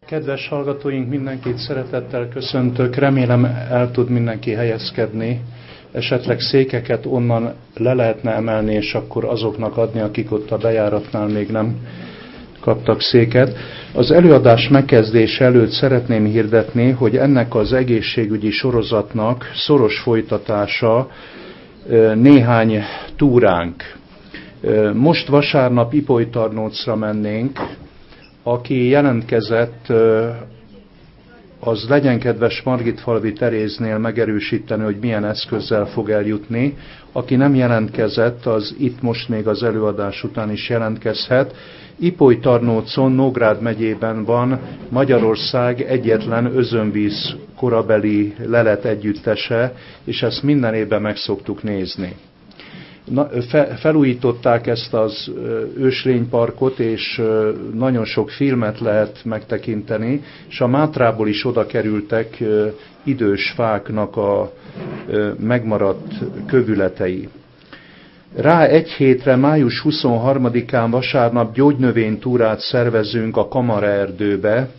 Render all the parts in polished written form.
Kedves hallgatóink, mindenkit szeretettel köszöntök. Remélem el tud mindenki helyezkedni. Esetleg székeket onnan le lehetne emelni, és akkor azoknak adni, akik ott a bejáratnál még nem kaptak széket. Az előadás megkezdése előtt szeretném hirdetni, hogy ennek az egészségügyi sorozatnak szoros folytatása néhány túránk. Most vasárnap Ipolytarnócra mennénk. Aki jelentkezett, az legyen kedves Margitfalvi Teréznél megerősíteni, hogy milyen eszközzel fog eljutni. Aki nem jelentkezett, az itt most még az előadás után is jelentkezhet. Ipolytarnócon, Nógrád megyében van Magyarország egyetlen özönvíz korabeli lelet együttese, és ezt minden évben meg szoktuk nézni. Felújították ezt az őslényparkot, és nagyon sok filmet lehet megtekinteni, és a Mátrából is oda kerültek idős fáknak a megmaradt kövületei. Rá egy hétre, május 23-án vasárnap gyógynövénytúrát szervezünk a Kamaraerdőbe.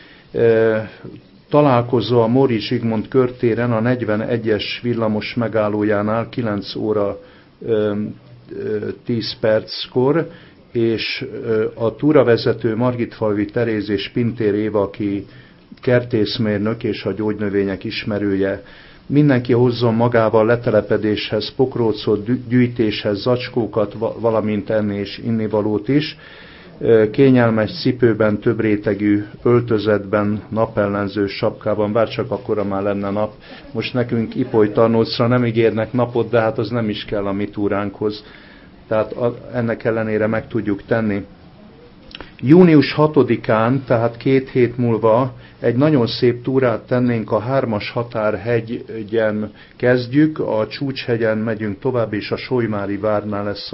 Találkozó a Móricz Zsigmond körtéren a 41-es villamos megállójánál 9 óra 10 perckor, és a túravezető Margitfalvi Teréz és Pintér Éva, aki kertészmérnök és a gyógynövények ismerője. Mindenki hozzon magával letelepedéshez pokrócot, gyűjtéshez zacskókat, valamint enni és innivalót is. Kényelmes cipőben, több rétegű öltözetben, napellenző sapkában, bárcsak akkora már lenne nap. Most nekünk Ipolytarnócra nem ígérnek napot, de hát az nem is kell a mi túránkhoz. Tehát ennek ellenére meg tudjuk tenni. Június 6-án, tehát 2 hét múlva egy nagyon szép túrát tennénk, a 3-as határhegyen kezdjük, a Csúcshegyen megyünk tovább, és a Solymári várnál lesz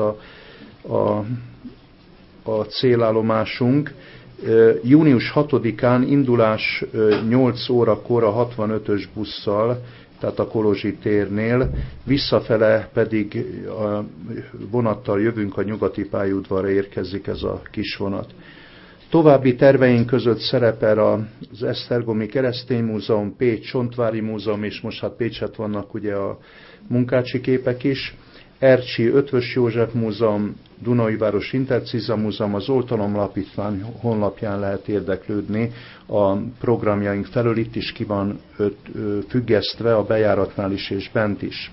a célállomásunk. Június 6-án indulás 8 órakor a 65-ös busszal, tehát a Kolozsi térnél, visszafele pedig a vonattal jövünk, a Nyugati pályaudvarra érkezik ez a kis vonat. További terveink között szerepel az Esztergomi Keresztény Múzeum, Pécs Csontvári Múzeum, és most hát Pécset vannak ugye a munkácsi képek is, Ercsi Ötvös József Múzeum, Dunaújváros Interciza Múzeum, az Oltalom Alapítvány honlapján lehet érdeklődni a programjaink felől, itt is ki van függesztve a bejáratnál is és bent is.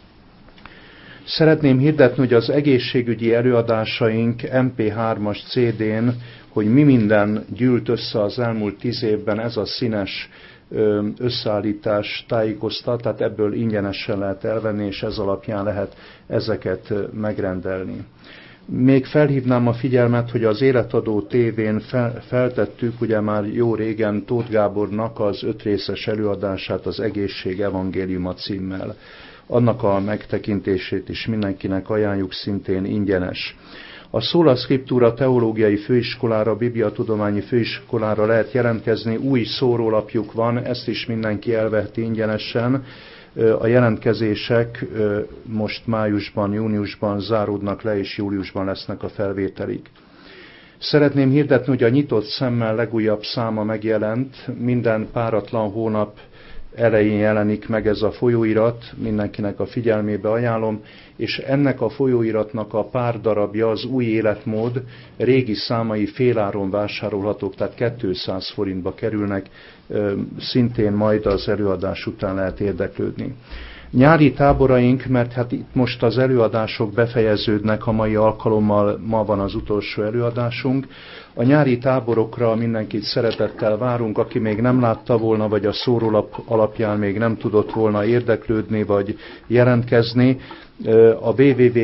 Szeretném hirdetni, hogy az egészségügyi előadásaink MP3-as CD-n, hogy mi minden gyűlt össze az elmúlt 10 évben, ez a színes összeállítás tájékoztat, tehát ebből ingyenesen lehet elvenni, és ez alapján lehet ezeket megrendelni. Még felhívnám a figyelmet, hogy az Életadó tévén feltettük, ugye már jó régen, Tóth Gábornak az 5 részes előadását, az Egészség Evangéliuma címmel. Annak a megtekintését is mindenkinek ajánljuk, szintén ingyenes. A Sola Scriptura teológiai főiskolára, bibliatudományi főiskolára lehet jelentkezni, új szórólapjuk van, ezt is mindenki elveheti ingyenesen. A jelentkezések most májusban, júniusban záródnak le, és júliusban lesznek a felvételik. Szeretném hirdetni, hogy a Nyitott Szemmel legújabb száma megjelent, minden páratlan hónap elején jelenik meg ez a folyóirat, mindenkinek a figyelmébe ajánlom, és ennek a folyóiratnak a pár darabja, az Új életmód, régi számai féláron vásárolhatók, tehát 200 forintba kerülnek, szintén majd az előadás után lehet érdeklődni. Nyári táboraink, mert hát itt most az előadások befejeződnek, a mai alkalommal ma van az utolsó előadásunk. A nyári táborokra mindenkit szeretettel várunk, aki még nem látta volna, vagy a szórólap alapján még nem tudott volna érdeklődni, vagy jelentkezni. A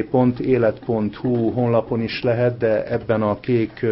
www.élet.hu honlapon is lehet, de ebben a kék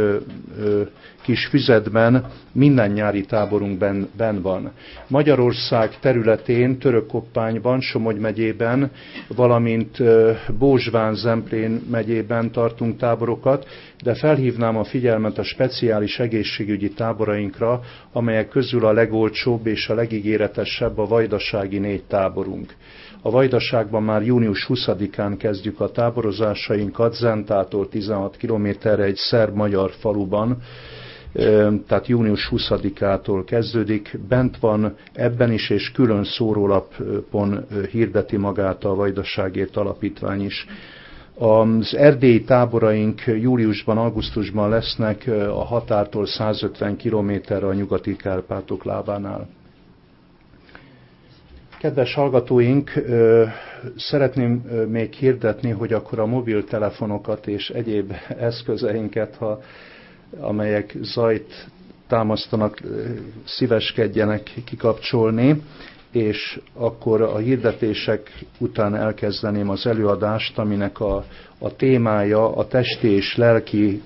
kis füzetben minden nyári táborunk benn van. Magyarország területén, Törökkoppányban, Somogy megyében, valamint Bózsván-Zemplén megyében tartunk táborokat, de felhívnám a figyelmet a speciális egészségügyi táborainkra, amelyek közül a legolcsóbb és a legígéretesebb a vajdasági 4 táborunk. A Vajdaságban már június 20-án kezdjük a táborozásainkat, Zentától 16 kilométerre egy szerb-magyar faluban. tehát június 20-ától kezdődik, bent van ebben is, és külön szórólapon hirdeti magát a Vajdaságért Alapítvány is. Az erdélyi táboraink júliusban, augusztusban lesznek a határtól 150 kilométerre a nyugati Kárpátok lábánál. Kedves hallgatóink, szeretném még hirdetni, hogy akkor a mobiltelefonokat és egyéb eszközeinket, amelyek zajt támasztanak, szíveskedjenek kikapcsolni, és akkor a hirdetések után elkezdeném az előadást, aminek a témája a testi és lelki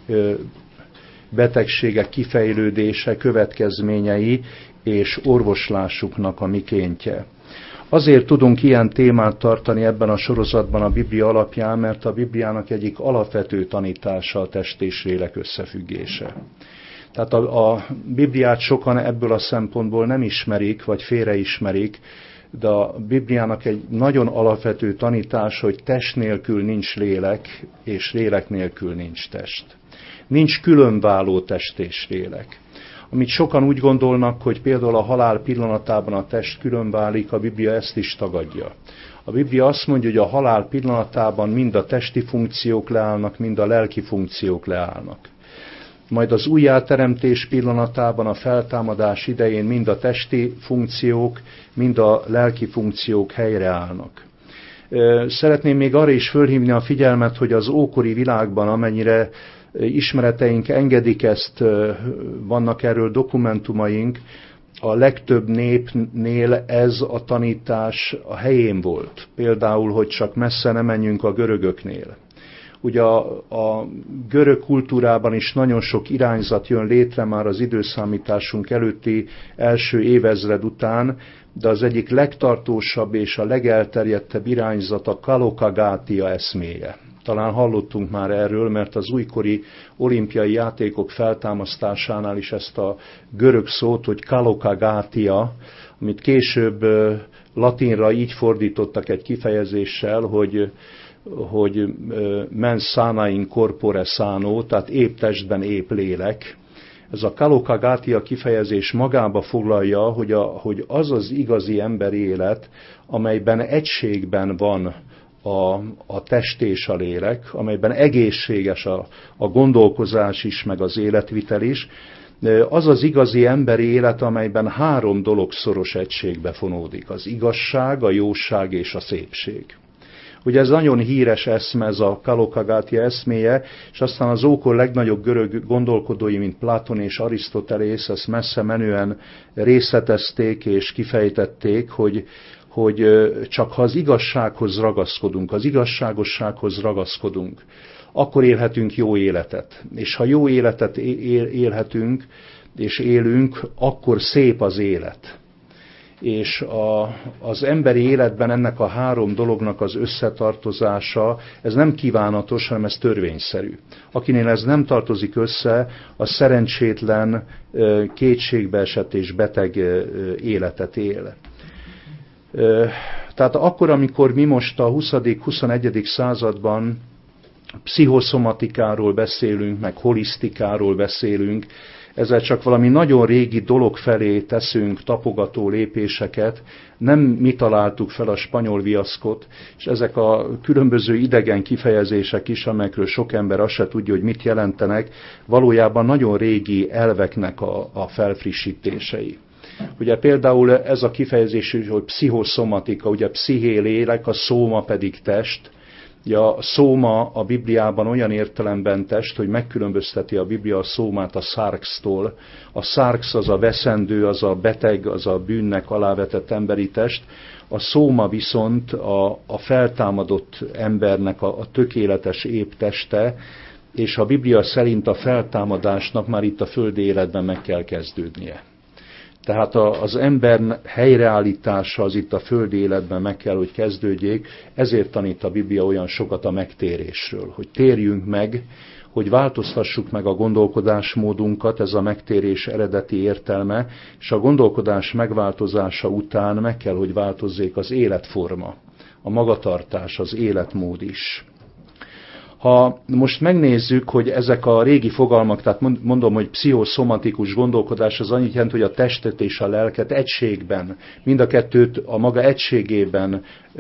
betegségek kifejlődése, következményei és orvoslásuknak a mikéntje. Azért tudunk ilyen témát tartani ebben a sorozatban a Biblia alapján, mert a Bibliának egyik alapvető tanítása a test és lélek összefüggése. Tehát a Bibliát sokan ebből a szempontból nem ismerik, vagy félreismerik, de a Bibliának egy nagyon alapvető tanítása, hogy test nélkül nincs lélek, és lélek nélkül nincs test. Nincs különváló test és lélek. Amit sokan úgy gondolnak, hogy például a halál pillanatában a test különválik, a Biblia ezt is tagadja. A Biblia azt mondja, hogy a halál pillanatában mind a testi funkciók leállnak, mind a lelki funkciók leállnak. Majd az újjáteremtés pillanatában, a feltámadás idején mind a testi funkciók, mind a lelki funkciók helyreállnak. Szeretném még arra is fölhívni a figyelmet, hogy az ókori világban, amennyire ismereteink engedik ezt, vannak erről dokumentumaink, a legtöbb népnél ez a tanítás a helyén volt. Például, hogy csak messze ne menjünk a görögöknél. Ugye a görög kultúrában is nagyon sok irányzat jön létre már az időszámításunk előtti első évezred után, de az egyik legtartósabb és a legelterjedtebb irányzat a kalokagátia eszméje. Talán hallottunk már erről, mert az újkori olimpiai játékok feltámasztásánál is ezt a görög szót, hogy kalokagátia, amit később latinra így fordítottak egy kifejezéssel, hogy mens sana in corpore sano, tehát épp testben épp lélek. Ez a kalokagátia kifejezés magába foglalja, hogy az az igazi emberi élet, amelyben egységben van a test és a lélek, amelyben egészséges a gondolkozás is, meg az életvitel is, az az igazi emberi élet, amelyben három dolog szoros egységbe fonódik. Az igazság, a jóság és a szépség. Ugye ez nagyon híres eszme, ez a kalokagátia eszméje, és aztán az ókor legnagyobb görög gondolkodói, mint Platon és Arisztotelész, ezt messze menően részletezték és kifejtették, hogy csak ha az igazsághoz ragaszkodunk, az igazságossághoz ragaszkodunk, akkor élhetünk jó életet. És ha jó életet élhetünk és élünk, akkor szép az élet. És az emberi életben ennek a három dolognak az összetartozása, ez nem kívánatos, hanem ez törvényszerű. Akinél ez nem tartozik össze, az szerencsétlen, kétségbeesett és beteg életet él. Tehát akkor, amikor mi most a 20.-21. században pszichoszomatikáról beszélünk, meg holisztikáról beszélünk, ezzel csak valami nagyon régi dolog felé teszünk tapogató lépéseket, nem mi találtuk fel a spanyol viaszkot, és ezek a különböző idegen kifejezések is, amelyekről sok ember azt se tudja, hogy mit jelentenek, valójában nagyon régi elveknek a felfrissítései. Ugye például ez a kifejezés, hogy pszichoszomatika, ugye psziché lélek, a szóma pedig test. Ugye a szóma a Bibliában olyan értelemben test, hogy megkülönbözteti a Biblia a szómát a szárksztól. A szárksz az a veszendő, az a beteg, az a bűnnek alávetett emberi test. A szóma viszont a feltámadott embernek a tökéletes épp teste, és a Biblia szerint a feltámadásnak már itt a földi életben meg kell kezdődnie. Tehát az ember helyreállítása az itt a földi életben meg kell, hogy kezdődjék, ezért tanít a Biblia olyan sokat a megtérésről, hogy térjünk meg, hogy változtassuk meg a gondolkodásmódunkat, ez a megtérés eredeti értelme, és a gondolkodás megváltozása után meg kell, hogy változzék az életforma, a magatartás, az életmód is. Ha most megnézzük, hogy ezek a régi fogalmak, tehát mondom, hogy pszichoszomatikus gondolkodás, az annyit jelent, hogy a testet és a lelket egységben, mind a kettőt a maga egységében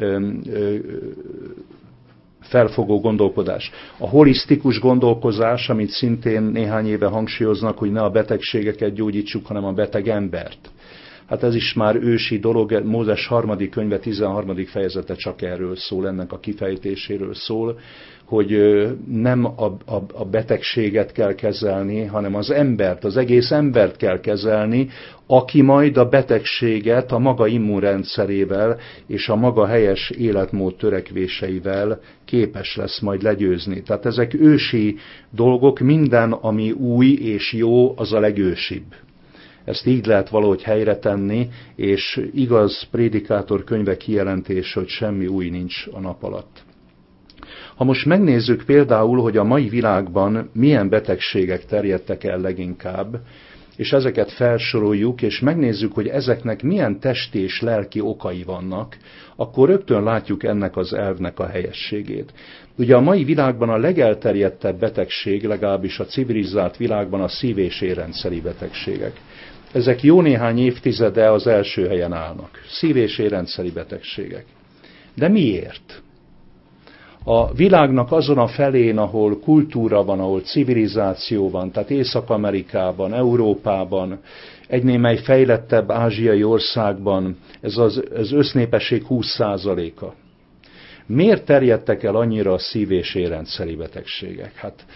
felfogó gondolkodás. A holisztikus gondolkozás, amit szintén néhány éve hangsúlyoznak, hogy ne a betegségeket gyógyítsuk, hanem a beteg embert. Hát ez is már ősi dolog, Mózes 3. könyve 13. fejezete csak erről szól, ennek a kifejtéséről szól, hogy nem a betegséget kell kezelni, hanem az embert, az egész embert kell kezelni, aki majd a betegséget a maga immunrendszerével és a maga helyes életmód törekvéseivel képes lesz majd legyőzni. Tehát ezek ősi dolgok, minden, ami új és jó, az a legősibb. Ezt így lehet valahogy helyre tenni, és igaz prédikátor könyve kijelentés, hogy semmi új nincs a nap alatt. Ha most megnézzük például, hogy a mai világban milyen betegségek terjedtek el leginkább, és ezeket felsoroljuk, és megnézzük, hogy ezeknek milyen testi és lelki okai vannak, akkor rögtön látjuk ennek az elvnek a helyességét. Ugye a mai világban a legelterjedtebb betegség, legalábbis a civilizált világban a szív- és érrendszeri betegségek. Ezek jó néhány évtizede az első helyen állnak. Szív- és érrendszeri betegségek. De miért? A világnak azon a felén, ahol kultúra van, ahol civilizáció van, tehát Észak-Amerikában, Európában, egy némely fejlettebb ázsiai országban, ez az össznépesség 20%-a. Miért terjedtek el annyira a szív- és érrendszeri betegségek? Hát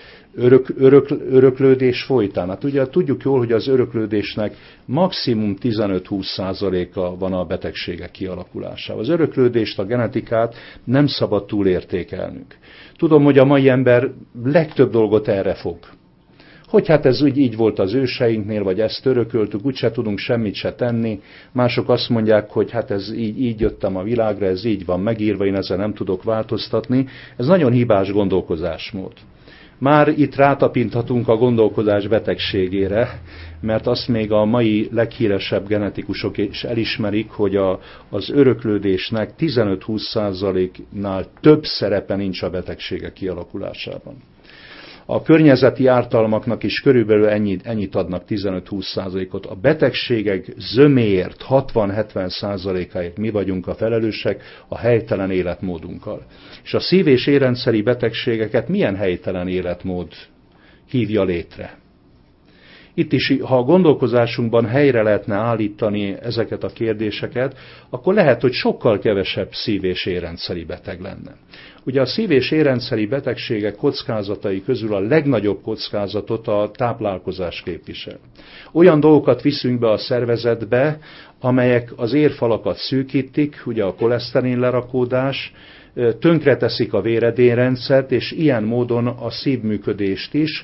öröklődés folytán. Hát ugye tudjuk jól, hogy az öröklődésnek maximum 15-20%-a van a betegségek kialakulásával. Az öröklődést, a genetikát nem szabad túlértékelnünk. Tudom, hogy a mai ember legtöbb dolgot erre fog. Hogy hát ez így volt az őseinknél, vagy ezt örököltük, úgyse tudunk semmit se tenni. Mások azt mondják, hogy hát ez így jöttem a világra, ez így van megírva, én ezzel nem tudok változtatni. Ez nagyon hibás gondolkozásmód. Már itt rátapinthatunk a gondolkodás betegségére, mert azt még a mai leghíresebb genetikusok is elismerik, hogy az öröklődésnek 15-20%-nál több szerepe nincs a betegségek kialakulásában. A környezeti ártalmaknak is körülbelül ennyit adnak, 15-20%-ot. A betegségek zöméért, 60-70%-áért mi vagyunk a felelősek a helytelen életmódunkkal. És a szív- és érrendszeri betegségeket milyen helytelen életmód hívja létre? Itt is, ha a gondolkozásunkban helyre lehetne állítani ezeket a kérdéseket, akkor lehet, hogy sokkal kevesebb szív- és érrendszeri beteg lenne. Ugye a szív- és érrendszeri betegségek kockázatai közül a legnagyobb kockázatot a táplálkozás képvisel. Olyan dolgokat viszünk be a szervezetbe, amelyek az érfalakat szűkítik, ugye a koleszterin lerakódás, tönkreteszik a véredénrendszert, és ilyen módon a szívműködést is.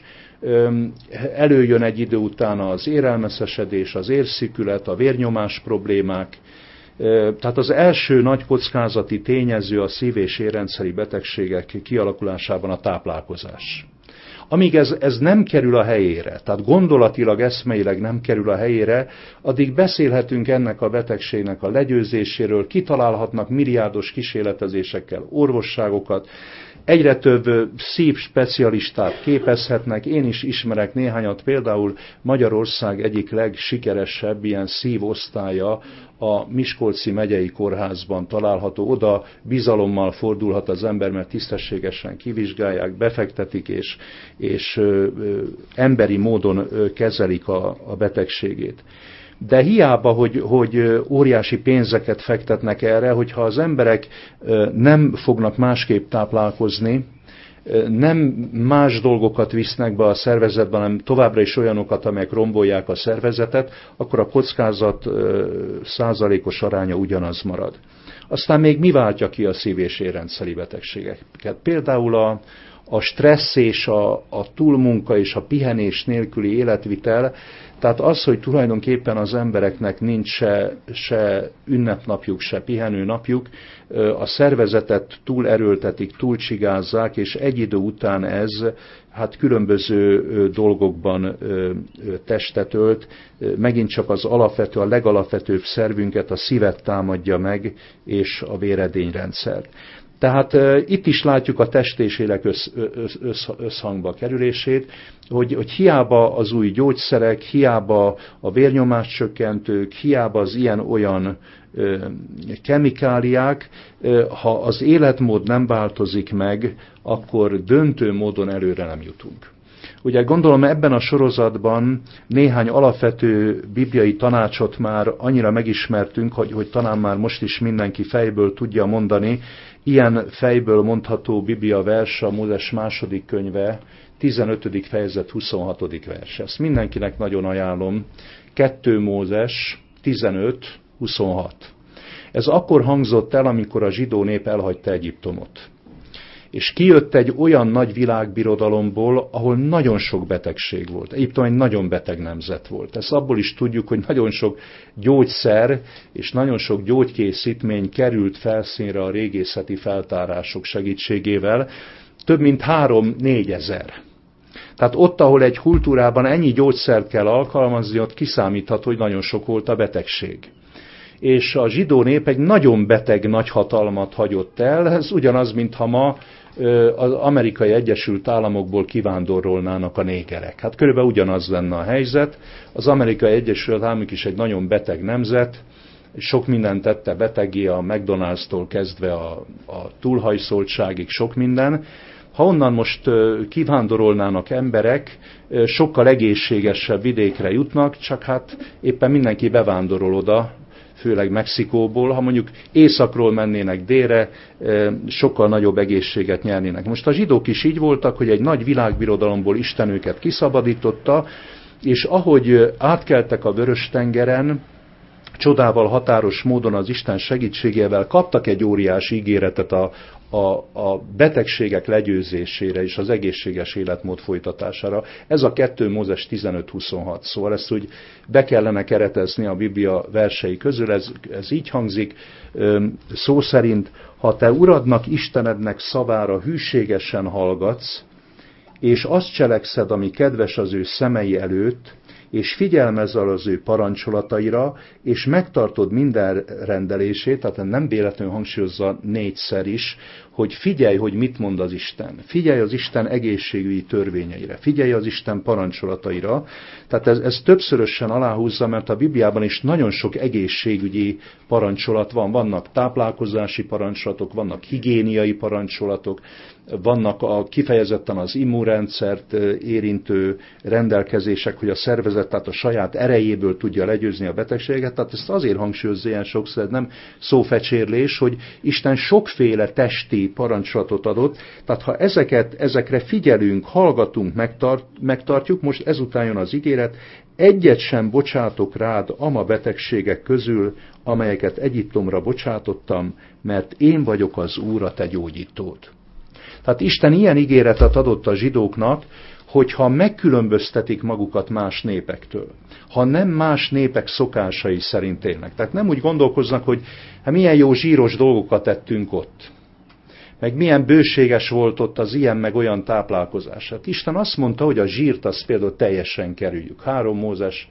Előjön egy idő után az érelmeszesedés, az érszükület, a vérnyomás problémák. Tehát az első nagy kockázati tényező a szív- és érrendszeri betegségek kialakulásában a táplálkozás. Amíg ez nem kerül a helyére, tehát gondolatilag, eszmeileg nem kerül a helyére, addig beszélhetünk ennek a betegségnek a legyőzéséről, kitalálhatnak milliárdos kísérletezésekkel orvosságokat, egyre több szívspecialistát képezhetnek, én is ismerek néhányat, például Magyarország egyik legsikeresebb ilyen szívosztálya a Miskolci megyei kórházban található. Oda bizalommal fordulhat az ember, mert tisztességesen kivizsgálják, befektetik, és emberi módon kezelik a betegségét. De hiába, hogy óriási pénzeket fektetnek erre, hogyha az emberek nem fognak másképp táplálkozni, nem más dolgokat visznek be a szervezetben, hanem továbbra is olyanokat, amelyek rombolják a szervezetet, akkor a kockázat százalékos aránya ugyanaz marad. Aztán még mi váltja ki a szív- és érrendszeri betegségeket? Például a stressz és a túlmunka és a pihenés nélküli életvitel, tehát az, hogy tulajdonképpen az embereknek nincs se ünnepnapjuk, se pihenőnapjuk, a szervezetet túlerőltetik, túlcsigázzák, és egy idő után ez hát különböző dolgokban testet ölt. Megint csak a legalapvetőbb szervünket, a szívet támadja meg, és a véredényrendszert. Tehát itt is látjuk a test és lélek összhangba kerülését, hogy hiába az új gyógyszerek, hiába a vérnyomáscsökkentők, hiába az ilyen-olyan kemikáliák, ha az életmód nem változik meg, akkor döntő módon előre nem jutunk. Ugye gondolom ebben a sorozatban néhány alapvető bibliai tanácsot már annyira megismertünk, hogy talán már most is mindenki fejből tudja mondani. Ilyen fejből mondható Biblia vers a Mózes második könyve, 15. fejezet 26. vers. Ezt mindenkinek nagyon ajánlom. 2 Mózes 15-26. Ez akkor hangzott el, amikor a zsidó nép elhagyta Egyiptomot. És kijött egy olyan nagy világbirodalomból, ahol nagyon sok betegség volt. Egyiptom egy nagyon beteg nemzet volt. Ezt abból is tudjuk, hogy nagyon sok gyógyszer és nagyon sok gyógykészítmény került felszínre a régészeti feltárások segítségével. Több mint 3-4 ezer. Tehát ott, ahol egy kultúrában ennyi gyógyszert kell alkalmazni, ott kiszámítható, hogy nagyon sok volt a betegség. És a zsidó nép egy nagyon beteg nagyhatalmat hagyott el. Ez ugyanaz, mintha ma az Amerikai Egyesült Államokból kivándorolnának a négerek. Hát körülbelül ugyanaz lenne a helyzet. Az Amerikai Egyesült Államok is egy nagyon beteg nemzet, sok mindent tette betegé, a McDonald's-tól kezdve a túlhajszoltságig sok minden. Ha onnan most kivándorolnának emberek, sokkal egészségesebb vidékre jutnak, csak hát éppen mindenki bevándorol oda, főleg Mexikóból. Ha mondjuk északról mennének délre, sokkal nagyobb egészséget nyernének. Most a zsidók is így voltak, hogy egy nagy világbirodalomból Isten őket kiszabadította, és ahogy átkeltek a Vörös-tengeren, csodával határos módon az Isten segítségével kaptak egy óriási ígéretet a betegségek legyőzésére és az egészséges életmód folytatására. Ez a 2 Mózes 15-26. Szóval ezt úgy be kellene keretezni a Biblia versei közül, ez így hangzik, szó szerint: ha te Uradnak, Istenednek szavára hűségesen hallgatsz, és azt cselekszed, ami kedves az ő szemei előtt, és figyelmezel az ő parancsolataira, és megtartod minden rendelését, tehát nem véletlenül hangsúlyozza 4-szer is, hogy figyelj, hogy mit mond az Isten. Figyelj az Isten egészségügyi törvényeire, figyelj az Isten parancsolataira. Tehát ez többszörösen aláhúzza, mert a Bibliában is nagyon sok egészségügyi parancsolat van. Vannak táplálkozási parancsolatok, vannak higiéniai parancsolatok, vannak kifejezetten az immunrendszert érintő rendelkezések, hogy a szervezet tehát a saját erejéből tudja legyőzni a betegséget. Tehát ezt azért hangsúlyozza ilyen sokszor, nem szófecsérlés, hogy Isten sokféle testi parancsolatot adott, tehát ha ezekre figyelünk, hallgatunk, megtartjuk, most ezután jön az ígéret: egyet sem bocsátok rád ama betegségek közül, amelyeket Egyiptomra bocsátottam, mert én vagyok az Úr, a te gyógyítód. Tehát Isten ilyen ígéretet adott a zsidóknak, hogyha megkülönböztetik magukat más népektől, ha nem más népek szokásai szerint élnek. Tehát nem úgy gondolkoznak, hogy hát milyen jó zsíros dolgokat tettünk ott, meg milyen bőséges volt ott az ilyen meg olyan táplálkozás. Hát Isten azt mondta, hogy a zsírt azt például teljesen kerüljük. 3 Mózes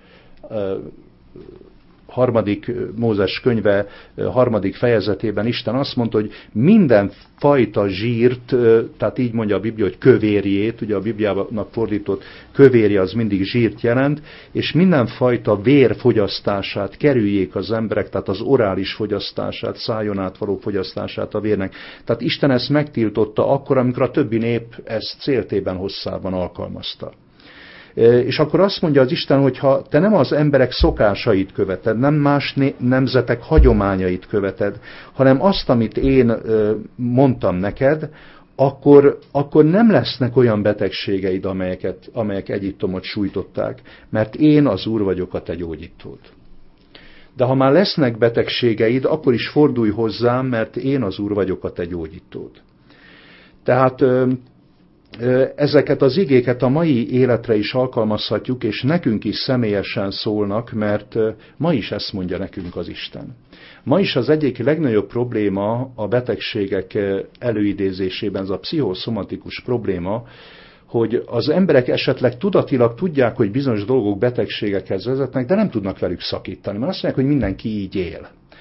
3. Mózes könyve 3. fejezetében Isten azt mondta, hogy minden fajta zsírt, tehát így mondja a Biblia, hogy kövérjét, ugye a Bibliának fordított kövérje az mindig zsírt jelent, és mindenfajta vér fogyasztását kerüljék az emberek, tehát az orális fogyasztását, szájon át való fogyasztását a vérnek. Tehát Isten ezt megtiltotta akkor, amikor a többi nép ezt céltében hosszában alkalmazta. És akkor azt mondja az Isten, hogy ha te nem az emberek szokásait követed, nem más nemzetek hagyományait követed, hanem azt, amit én mondtam neked, akkor nem lesznek olyan betegségeid, amelyek Egyiptomot sújtották, mert én az Úr vagyok, a te gyógyítód. De ha már lesznek betegségeid, akkor is fordulj hozzám, mert én az Úr vagyok, a te gyógyítód. Tehát ezeket az igéket a mai életre is alkalmazhatjuk, és nekünk is személyesen szólnak, mert ma is ezt mondja nekünk az Isten. Ma is az egyik legnagyobb probléma a betegségek előidézésében, ez a pszichoszomatikus probléma, hogy az emberek esetleg tudatilag tudják, hogy bizonyos dolgok betegségekhez vezetnek, de nem tudnak velük szakítani. Mert azt mondják, hogy mindenki így él.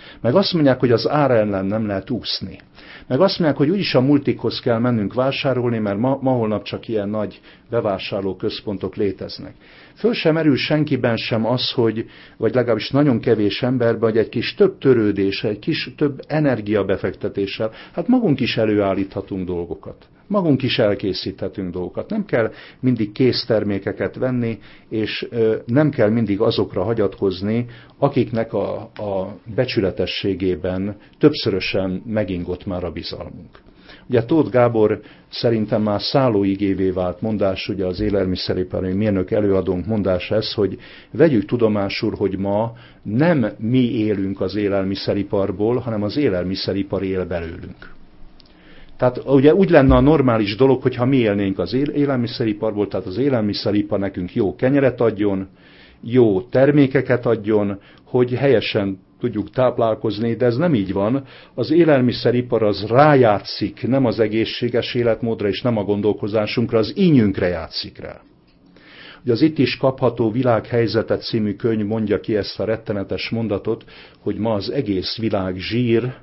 Meg azt mondják, hogy az ár ellen nem lehet úszni. Meg azt mondják, hogy úgyis a multikhoz kell mennünk vásárolni, mert ma-holnap csak ilyen nagy bevásárlóközpontok léteznek. Föl sem merül senkiben sem az, hogy, vagy legalábbis nagyon kevés emberben, hogy egy kis több törődés, egy kis több energiabefektetéssel, hát magunk is előállíthatunk dolgokat. Magunk is elkészíthetünk dolgokat. Nem kell mindig késztermékeket venni, és nem kell mindig azokra hagyatkozni, akiknek a becsületességében többszörösen megingott már a bizalmunk. Ugye Tóth Gábor szerintem már szállóigévé vált mondás, ugye az élelmiszeripari mérnök előadónk mondása ez, hogy vegyük tudomásul, hogy ma nem mi élünk az élelmiszeriparból, hanem az élelmiszeripar él belőlünk. Tehát ugye úgy lenne a normális dolog, hogyha mi élnénk az élelmiszeriparból, tehát az élelmiszeripar nekünk jó kenyeret adjon, jó termékeket adjon, hogy helyesen tudjuk táplálkozni, de ez nem így van. Az élelmiszeripar az rájátszik, nem az egészséges életmódra és nem a gondolkozásunkra, az ínyünkre játszik rá. Ugye az Itt is kapható világhelyzetet című könyv mondja ki ezt a rettenetes mondatot, hogy ma az egész világ zsír,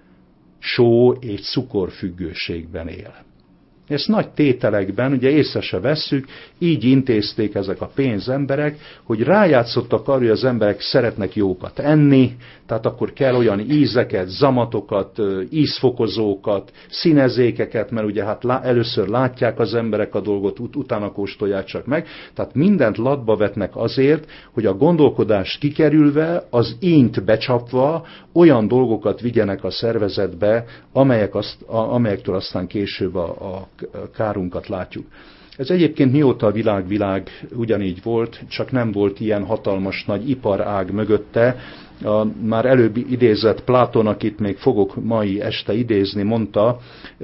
só és cukorfüggőségben él. Ezt nagy tételekben, ugye észre se vesszük, így intézték ezek a pénzemberek, hogy rájátszottak arra, hogy az emberek szeretnek jókat enni, tehát akkor kell olyan ízeket, zamatokat, ízfokozókat, színezékeket, mert ugye hát először látják az emberek a dolgot, utána kóstolják csak meg, tehát mindent latba vetnek azért, hogy a gondolkodást kikerülve, az ínyt becsapva olyan dolgokat vigyenek a szervezetbe, amelyektől aztán később a kárunkat látjuk. Ez egyébként mióta a világ ugyanígy volt, csak nem volt ilyen hatalmas nagy iparág mögötte. A már előbb idézett Platon, akit még fogok mai este idézni, mondta,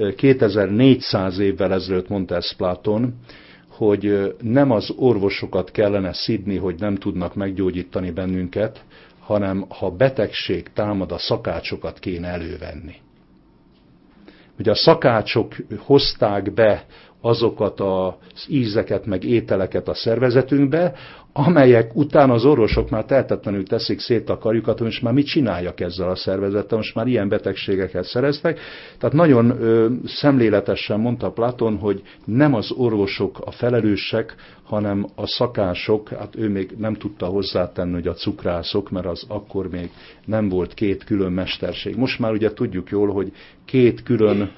2400 évvel ezelőtt mondta ezt Platon, hogy nem az orvosokat kellene szidni, hogy nem tudnak meggyógyítani bennünket, hanem ha betegség támad, a szakácsokat kéne elővenni. Ugye a szakácsok hozták be azokat az ízeket, meg ételeket a szervezetünkbe, amelyek után az orvosok már tehetetlenül teszik szét a karjukat, hogy most már mit csináljak ezzel a szervezettel, most már ilyen betegségeket szereztek. Tehát nagyon szemléletesen mondta Platon, hogy nem az orvosok a felelősek, hanem a szakások, hát ő még nem tudta hozzátenni, hogy a cukrászok, mert az akkor még nem volt két külön mesterség. Most már ugye tudjuk jól, hogy két külön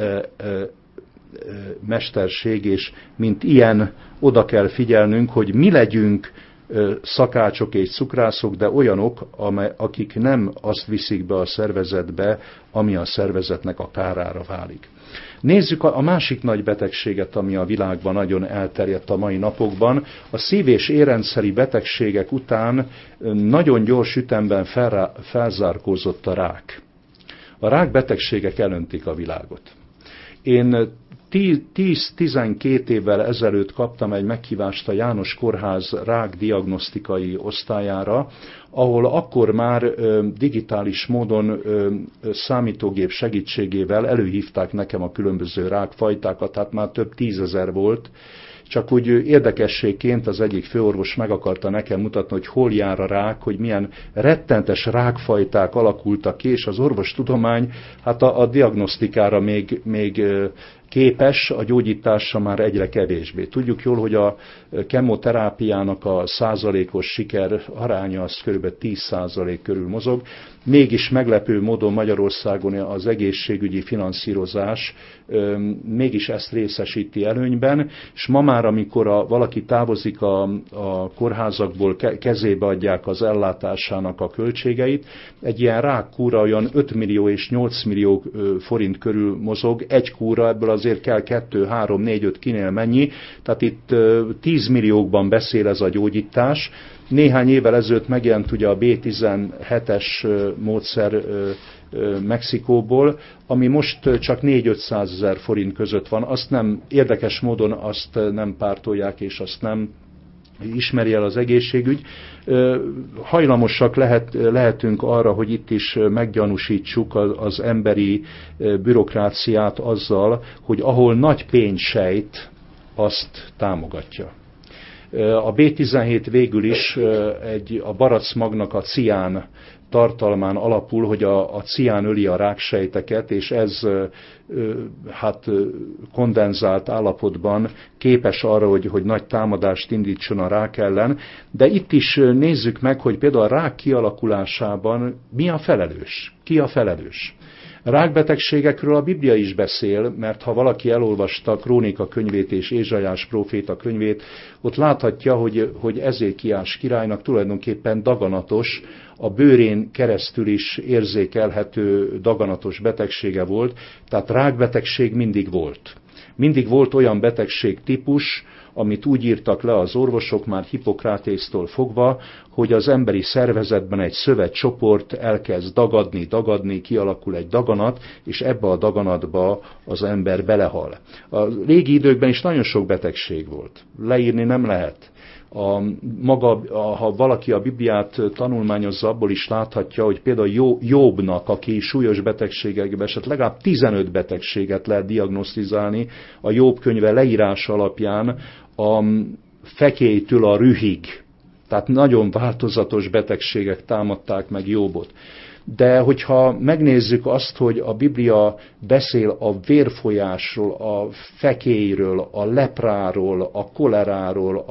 mesterség, és mint ilyen oda kell figyelnünk, hogy mi legyünk szakácsok és cukrászok, de olyanok, akik nem azt viszik be a szervezetbe, ami a szervezetnek a kárára válik. Nézzük a másik nagy betegséget, ami a világban nagyon elterjedt a mai napokban. A szív- és érrendszeri betegségek után nagyon gyors ütemben felzárkózott a rák. A rákbetegségek elöntik a világot. Én 10-12 évvel ezelőtt kaptam egy meghívást a János Kórház rákdiagnosztikai osztályára, ahol akkor már digitális módon számítógép segítségével előhívták nekem a különböző rákfajtákat, hát már több 10 000 volt. Csak úgy érdekességként az egyik főorvos meg akarta nekem mutatni, hogy hol jár a rák, hogy milyen rettentes rákfajták alakultak ki, és az orvostudomány hát a diagnosztikára még képes, a gyógyításra már egyre kevésbé. Tudjuk jól, hogy a kemoterápiának a százalékos siker aránya az kb. 10% körül mozog. Mégis meglepő módon Magyarországon az egészségügyi finanszírozás mégis ezt részesíti előnyben, és ma már, amikor valaki távozik a kórházakból, kezébe adják az ellátásának a költségeit, egy ilyen rákkúra olyan 5 millió és 8 millió forint körül mozog, egy kúra, ebből azért kell 2, 3, 4, 5 kinél mennyi, tehát itt 10 milliókban beszél ez a gyógyítás. Néhány évvel ezelőtt megjelent ugye a B17-es módszer Mexikóból, ami most csak 400-500 ezer forint között van. Azt nem, érdekes módon azt nem pártolják, és azt nem ismeri el az egészségügy. Hajlamosak lehetünk arra, hogy itt is meggyanúsítsuk az emberi bürokráciát azzal, hogy ahol nagy pénzt sejt, azt támogatja. A B17 végül is a baracmagnak a cián tartalmán alapul, hogy a cián öli a ráksejteket, és ez kondenzált állapotban képes arra, hogy nagy támadást indítson a rák ellen. De itt is nézzük meg, hogy például a rák kialakulásában mi a felelős? Ki a felelős? Rákbetegségekről a Biblia is beszél, mert ha valaki elolvasta Krónika könyvét és Ézsaiás próféta könyvét, ott láthatja, hogy Ezékiás királynak tulajdonképpen daganatos, a bőrén keresztül is érzékelhető daganatos betegsége volt, tehát rákbetegség mindig volt. Mindig volt olyan betegségtípus, amit úgy írtak le az orvosok már Hippokratésztól fogva, hogy az emberi szervezetben egy szövetcsoport elkezd dagadni, kialakul egy daganat, és ebbe a daganatba az ember belehal. A régi időkben is nagyon sok betegség volt. Leírni nem lehet. Ha valaki a Bibliát tanulmányozza, abból is láthatja, hogy például Jobbnak, aki súlyos betegségekbe esett, legalább 15 betegséget lehet diagnosztizálni a Jobb könyve leírása alapján, a fekélytől a rühig. Tehát nagyon változatos betegségek támadták meg Jobbot. De hogyha megnézzük azt, hogy a Biblia beszél a vérfolyásról, a fekélyről, a lepráról, a koleráról,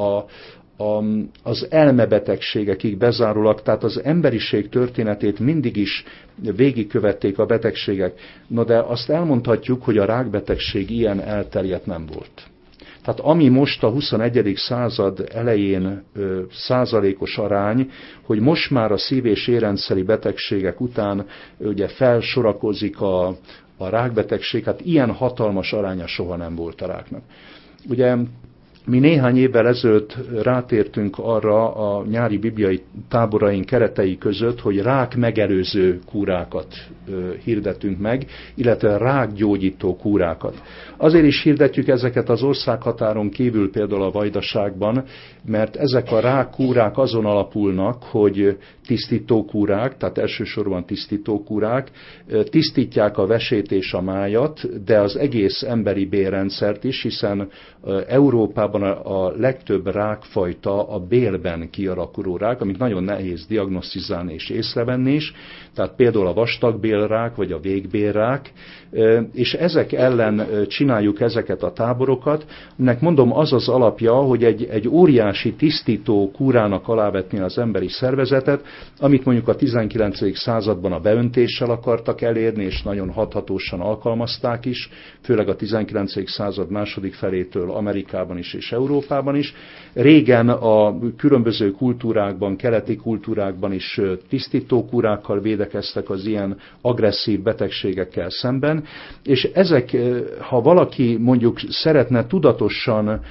az elmebetegségekig bezárólag, tehát az emberiség történetét mindig is végigkövették a betegségek. No de azt elmondhatjuk, hogy a rákbetegség ilyen elterjedt nem volt. Tehát ami most a 21. század elején százalékos arány, hogy most már a szív- és érrendszeri betegségek után ugye felsorakozik a rákbetegség, hát ilyen hatalmas aránya soha nem volt a ráknak. Ugye mi néhány évvel ezelőtt rátértünk arra a nyári bibliai táboraink keretei között, hogy rák megelőző kúrákat hirdetünk meg, illetve rákgyógyító kúrákat. Azért is hirdetjük ezeket az országhatáron kívül, például a Vajdaságban, mert ezek a rákkúrák azon alapulnak, hogy tisztítókúrák, tehát elsősorban tisztítókúrák, tisztítják a vesét és a májat, de az egész emberi bélrendszert is, hiszen Európában a legtöbb rákfajta a bélben kialakuló rák, amit nagyon nehéz diagnosztizálni és észrevenni is, tehát például a vastagbélrák vagy a végbélrák, és ezek ellen csináljuk ezeket a táborokat, aminek mondom az az alapja, hogy egy óriási tisztító kúrának alávetni az emberi szervezetet, amit mondjuk a 19. században a beöntéssel akartak elérni, és nagyon hathatósan alkalmazták is, főleg a 19. század második felétől Amerikában is és Európában is. Régen a különböző kultúrákban, keleti kultúrákban is tisztítókúrákkal védekeztek az ilyen agresszív betegségekkel szemben, és ezek, ha valaki mondjuk szeretne tudatosan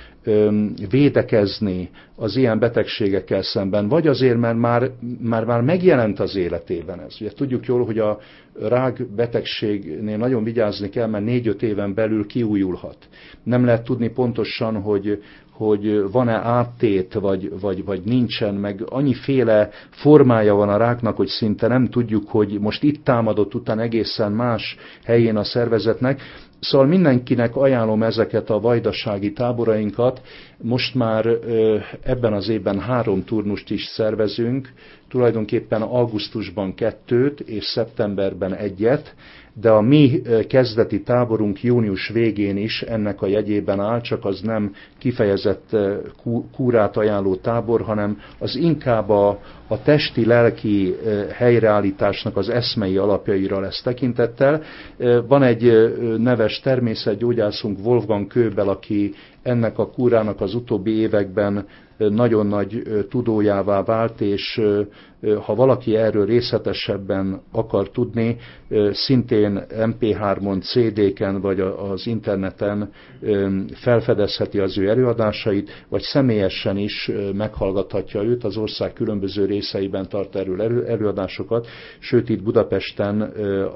védekezni az ilyen betegségekkel szemben, vagy azért, mert már megjelent az életében ez. Ugye tudjuk jól, hogy a rákbetegségnél nagyon vigyázni kell, mert 4-5 éven belül kiújulhat. Nem lehet tudni pontosan, hogy van-e áttét, vagy nincsen, meg annyiféle formája van a ráknak, hogy szinte nem tudjuk, hogy most itt támadott, után egészen más helyén a szervezetnek. Szóval mindenkinek ajánlom ezeket a vajdasági táborainkat. Most már ebben az évben 3 turnust is szervezünk, tulajdonképpen augusztusban 2-t és szeptemberben 1-et, de a mi kezdeti táborunk június végén is ennek a jegyében áll, csak az nem kifejezett kúrát ajánló tábor, hanem az inkább a testi-lelki helyreállításnak az eszmei alapjaira lesz tekintettel. Van egy neves természetgyógyászunk, Wolfgang Köbel, aki ennek a kúrának az utóbbi években nagyon nagy tudójává vált, és ha valaki erről részletesebben akar tudni, szintén MP3-on, CD-ken vagy az interneten felfedezheti az ő előadásait, vagy személyesen is meghallgathatja őt, az ország különböző részeiben tart erről előadásokat, sőt itt Budapesten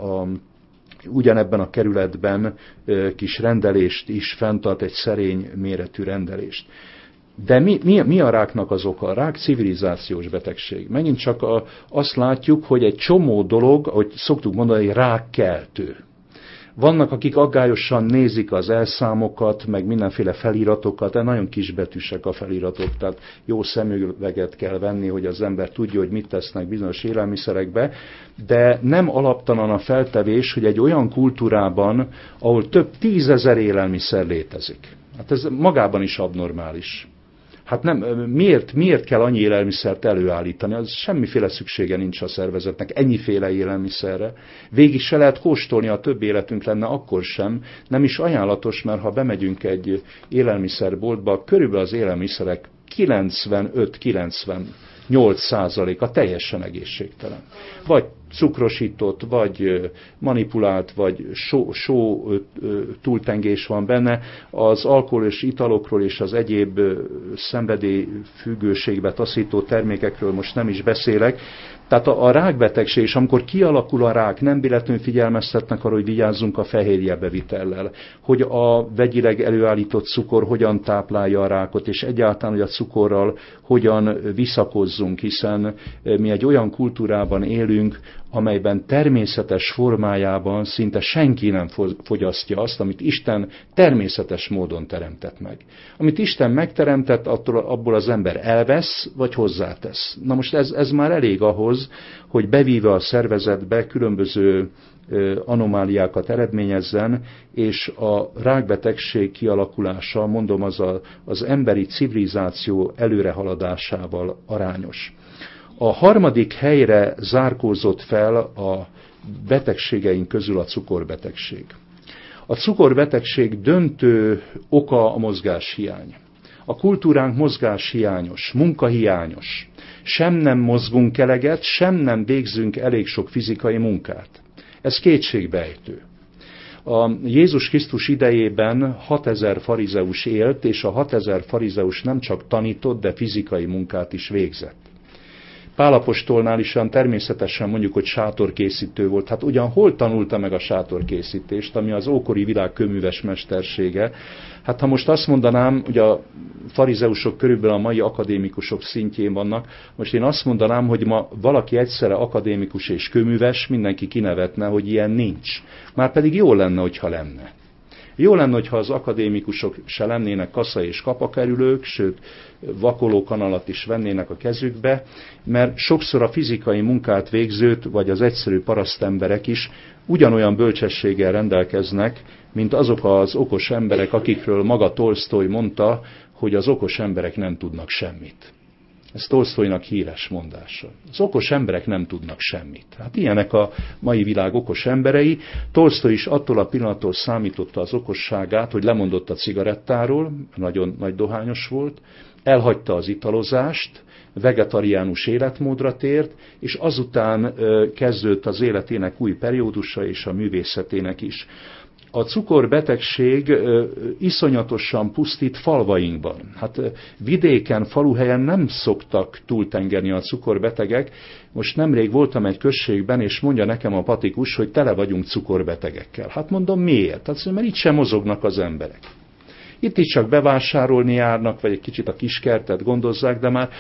ugyanebben a kerületben kis rendelést is fenntart, egy szerény méretű rendelést. De mi a ráknak az oka? A rák civilizációs betegség. Megint csak azt látjuk, hogy egy csomó dolog, ahogy szoktuk mondani, rákkeltő. Vannak, akik aggályosan nézik az elszámokat, meg mindenféle feliratokat, de nagyon kisbetűsek a feliratok, tehát jó szemüveget kell venni, hogy az ember tudja, hogy mit tesznek bizonyos élelmiszerekbe, de nem alaptalan a feltevés, hogy egy olyan kultúrában, ahol több 10 000 élelmiszer létezik. Hát ez magában is abnormális. Hát nem, miért kell annyi élelmiszert előállítani? Az semmiféle szüksége nincs a szervezetnek, ennyiféle élelmiszerre. Végig se lehet kóstolni, ha több életünk lenne, akkor sem. Nem is ajánlatos, mert ha bemegyünk egy élelmiszerboltba, körülbelül az élelmiszerek 95-98%-a teljesen egészségtelen. Vagy cukrosított, vagy manipulált, vagy só túltengés van benne. Az alkoholos italokról és az egyéb szenvedélyfüggőségbe taszító termékekről most nem is beszélek. Tehát a rákbetegség, és amikor kialakul a rák, nem véletlenül figyelmeztetnek arra, hogy vigyázzunk a fehérjebevitellel, hogy a vegyileg előállított cukor hogyan táplálja a rákot, és egyáltalán, hogy a cukorral hogyan visszakozzunk, hiszen mi egy olyan kultúrában élünk, amelyben természetes formájában szinte senki nem fogyasztja azt, amit Isten természetes módon teremtett meg. Amit Isten megteremtett, abból az ember elvesz, vagy hozzátesz. Na most ez már elég ahhoz, hogy bevíve a szervezetbe különböző anomáliákat eredményezzen, és a rákbetegség kialakulása, mondom, az emberi civilizáció előrehaladásával arányos. A harmadik helyre zárkózott fel a betegségeink közül a cukorbetegség. A cukorbetegség döntő oka a mozgáshiány. A kultúránk mozgáshiányos, munkahiányos. Sem nem mozgunk eleget, sem nem végzünk elég sok fizikai munkát. Ez kétségbeejtő. A Jézus Krisztus idejében 6000 farizeus élt, és a 6000 farizeus nem csak tanított, de fizikai munkát is végzett. Pál apostolnál is olyan természetesen mondjuk, hogy sátorkészítő volt. Hát ugyan hol tanulta meg a sátorkészítést, ami az ókori világ kőműves mestersége? Hát ha most azt mondanám, hogy a farizeusok körülbelül a mai akadémikusok szintjén vannak, most én azt mondanám, hogy ma valaki egyszerre akadémikus és kőműves, mindenki kinevetne, hogy ilyen nincs. Márpedig jó lenne, hogyha lenne. Jó lenne, hogyha az akadémikusok se lennének kasza- és kapakerülők, sőt, vakolókanalat is vennének a kezükbe, mert sokszor a fizikai munkát végzőt, vagy az egyszerű parasztemberek is ugyanolyan bölcsességgel rendelkeznek, mint azok az okos emberek, akikről maga Tolsztoj mondta, hogy az okos emberek nem tudnak semmit. Ez Tolsztojnak híres mondása. Az okos emberek nem tudnak semmit. Hát ilyenek a mai világ okos emberei. Tolsztoj is attól a pillanattól számította az okosságát, hogy lemondott a cigarettáról, nagyon nagy dohányos volt, elhagyta az italozást, vegetariánus életmódra tért, és azután kezdődött az életének új periódusa és a művészetének is. A cukorbetegség iszonyatosan pusztít falvainkban. Hát vidéken, faluhelyen nem szoktak túltengerni a cukorbetegek. Most nemrég voltam egy községben, és mondja nekem a patikus, hogy tele vagyunk cukorbetegekkel. Hát mondom, miért? Hát, mert itt sem mozognak az emberek. Itt is csak bevásárolni járnak, vagy egy kicsit a kiskertet gondozzák, de már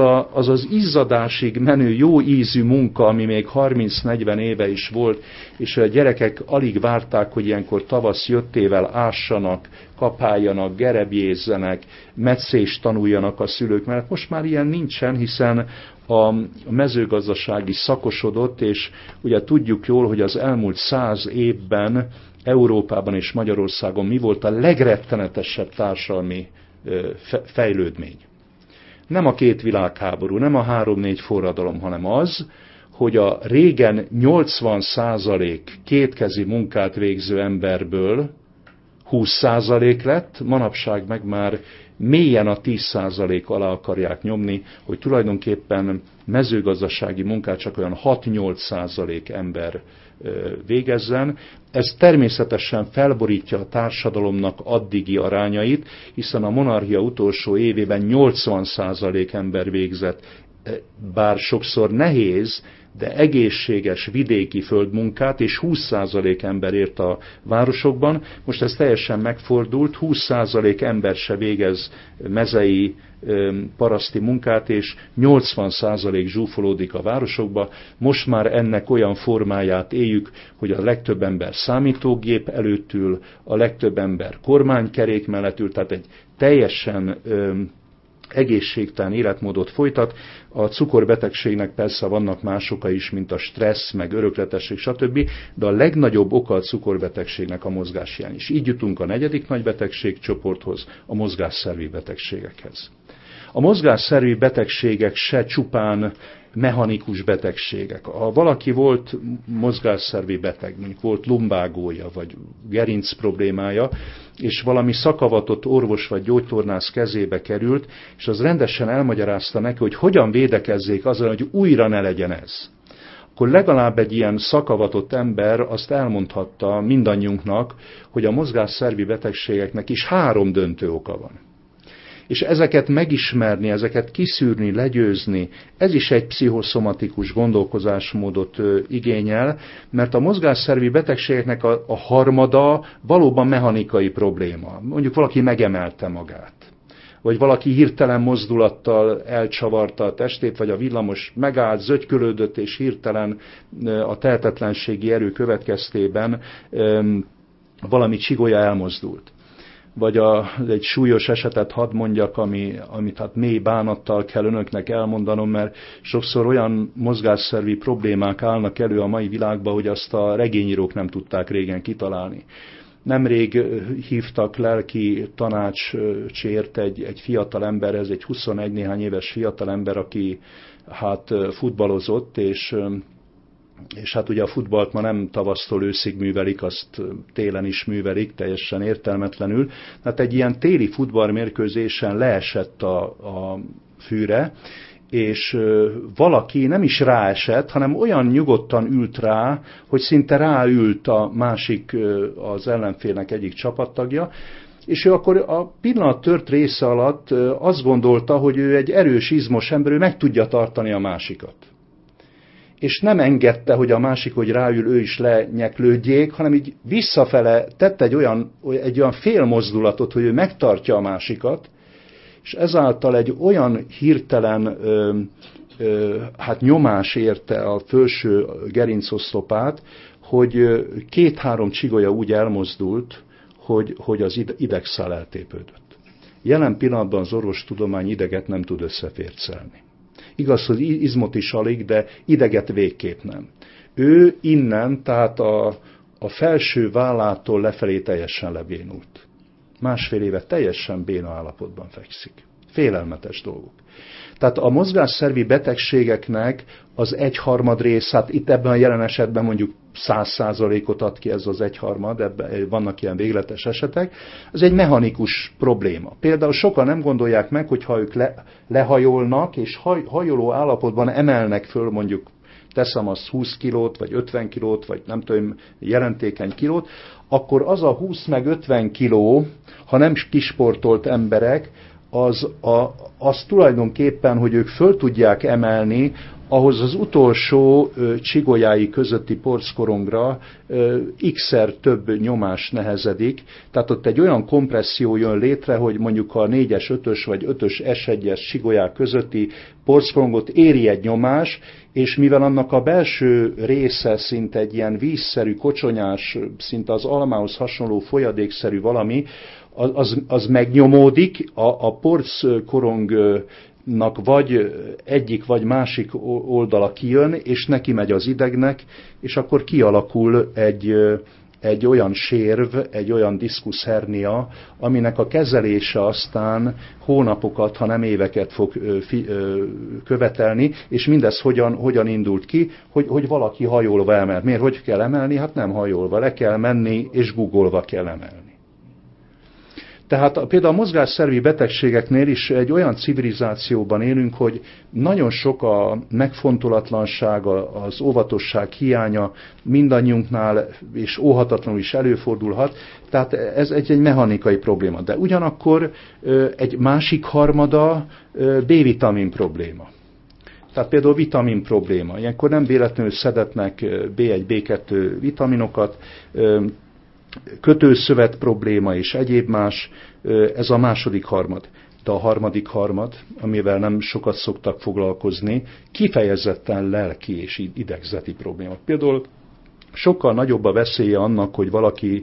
az izzadásig menő jó ízű munka, ami még 30-40 éve is volt, és a gyerekek alig várták, hogy ilyenkor tavasz jöttével ássanak, kapáljanak, gerebjézzenek, metszést tanuljanak a szülők, mert most már ilyen nincsen, hiszen a mezőgazdaság is szakosodott, és ugye tudjuk jól, hogy az elmúlt 100 évben Európában és Magyarországon mi volt a legrettenetesebb társadalmi fejlődmény. Nem a 2 világháború, nem a 3-4 forradalom, hanem az, hogy a régen 80% kétkezi munkát végző emberből 20% lett, manapság meg már mélyen a 10% alá akarják nyomni, hogy tulajdonképpen mezőgazdasági munkát csak olyan 6-8% ember végezzen. Ez természetesen felborítja a társadalomnak addigi arányait, hiszen a monarchia utolsó évében 80% ember végzett, bár sokszor nehéz, de egészséges vidéki földmunkát, és 20% ember ért a városokban. Most ez teljesen megfordult, 20% ember se végez mezei paraszti munkát, és 80% zsúfolódik a városokba. Most már ennek olyan formáját éljük, hogy a legtöbb ember számítógép előtt ül, a legtöbb ember kormánykerék mellett ül, tehát egy teljesen egészségtelen életmódot folytat. A cukorbetegségnek persze vannak más oka is, mint a stressz, meg örökletesség, stb., de a legnagyobb oka a cukorbetegségnek a mozgáshiány is. Így jutunk a negyedik nagy betegségcsoporthoz, a mozgásszervi betegségekhez. A mozgásszervi betegségek se csupán mechanikus betegségek. Ha valaki volt mozgásszervi beteg, mondjuk volt lumbágója, vagy gerinc problémája, és valami szakavatott orvos vagy gyógytornász kezébe került, és az rendesen elmagyarázta neki, hogy hogyan védekezzék azon, hogy újra ne legyen ez, akkor legalább egy ilyen szakavatott ember azt elmondhatta mindannyiunknak, hogy a mozgásszervi betegségeknek is 3 döntő oka van. És ezeket megismerni, ezeket kiszűrni, legyőzni, ez is egy pszichoszomatikus gondolkozásmódot igényel, mert a mozgásszervi betegségeknek a harmada valóban mechanikai probléma. Mondjuk valaki megemelte magát, vagy valaki hirtelen mozdulattal elcsavarta a testét, vagy a villamos megállt, zögykölődött, és hirtelen a tehetetlenségi erő következtében valami csigolya elmozdult. Vagy egy súlyos esetet hadd mondjak, amit hát mély bánattal kell önöknek elmondanom, mert sokszor olyan mozgásszervi problémák állnak elő a mai világban, hogy azt a regényírók nem tudták régen kitalálni. Nemrég hívtak lelki tanácsért egy fiatal emberhez, egy 21 néhány éves fiatal ember, aki hát futballozott, és hát ugye a futballt ma nem tavasztól őszig művelik, azt télen is művelik, teljesen értelmetlenül. Hát egy ilyen téli futballmérkőzésen leesett a fűre, és valaki nem is ráesett, hanem olyan nyugodtan ült rá, hogy szinte ráült a másik, az ellenfélnek egyik csapattagja, és ő akkor a pillanat tört része alatt azt gondolta, hogy ő egy erős, izmos ember, ő meg tudja tartani a másikat. És nem engedte, hogy a másik, hogy ráül, ő is lenyeklődjék, hanem így visszafele tett egy olyan félmozdulatot, hogy ő megtartja a másikat, és ezáltal egy olyan hirtelen nyomás érte a felső gerincoszlopát, hogy 2-3 csigolya úgy elmozdult, hogy az idegszál eltépődött. Jelen pillanatban az orvostudomány ideget nem tud összefércelni. Igaz, hogy izmot is alig, de ideget végképp nem. Ő innen, tehát a felső vállától lefelé teljesen lebénult. 1,5 éve teljesen béna állapotban fekszik. Félelmetes dolgok. Tehát a mozgásszervi betegségeknek az 1/3 rész, hát itt ebben a jelen esetben mondjuk 100%-ot ad ki ez az 1/3, ebben vannak ilyen végletes esetek, ez egy mechanikus probléma. Például sokan nem gondolják meg, hogy ha ők lehajolnak, és hajoló állapotban emelnek föl mondjuk, teszem azt 20 kilót, vagy 50 kilót, vagy nem tudom, jelentékeny kilót, akkor az a 20 meg 50 kiló, ha nem kisportolt emberek, az tulajdonképpen, hogy ők föl tudják emelni, ahhoz az utolsó csigolyái közötti porckorongra x-szer több nyomás nehezedik. Tehát ott egy olyan kompresszió jön létre, hogy mondjuk a 4-es, 5-ös vagy 5-ös S1-es csigolyák közötti porckorongot éri egy nyomás, és mivel annak a belső része szinte egy ilyen vízszerű, kocsonyás, szinte az almához hasonló folyadékszerű valami, az megnyomódik, a porckorongnak vagy egyik, vagy másik oldala kijön, és neki megy az idegnek, és akkor kialakul egy olyan sérv, egy olyan diszkuszhernia, aminek a kezelése aztán hónapokat, ha nem éveket fog követelni, és mindez hogyan indult ki, hogy valaki hajolva emel. Miért? Hogy kell emelni? Hát nem hajolva, le kell menni, és guggolva kell emelni. Tehát például a mozgásszervi betegségeknél is egy olyan civilizációban élünk, hogy nagyon sok a megfontolatlanság, az óvatosság hiánya mindannyiunknál, és óhatatlanul is előfordulhat. Tehát ez egy mechanikai probléma. De ugyanakkor egy másik harmada B-vitamin probléma. Tehát például vitamin probléma. Ilyenkor nem véletlenül szedetnek B1, B2 vitaminokat, kötőszövet probléma és egyéb más, ez a második harmad. De a harmadik harmad, amivel nem sokat szoktak foglalkozni, kifejezetten lelki és idegzeti probléma. Például sokkal nagyobb a veszélye annak, hogy valaki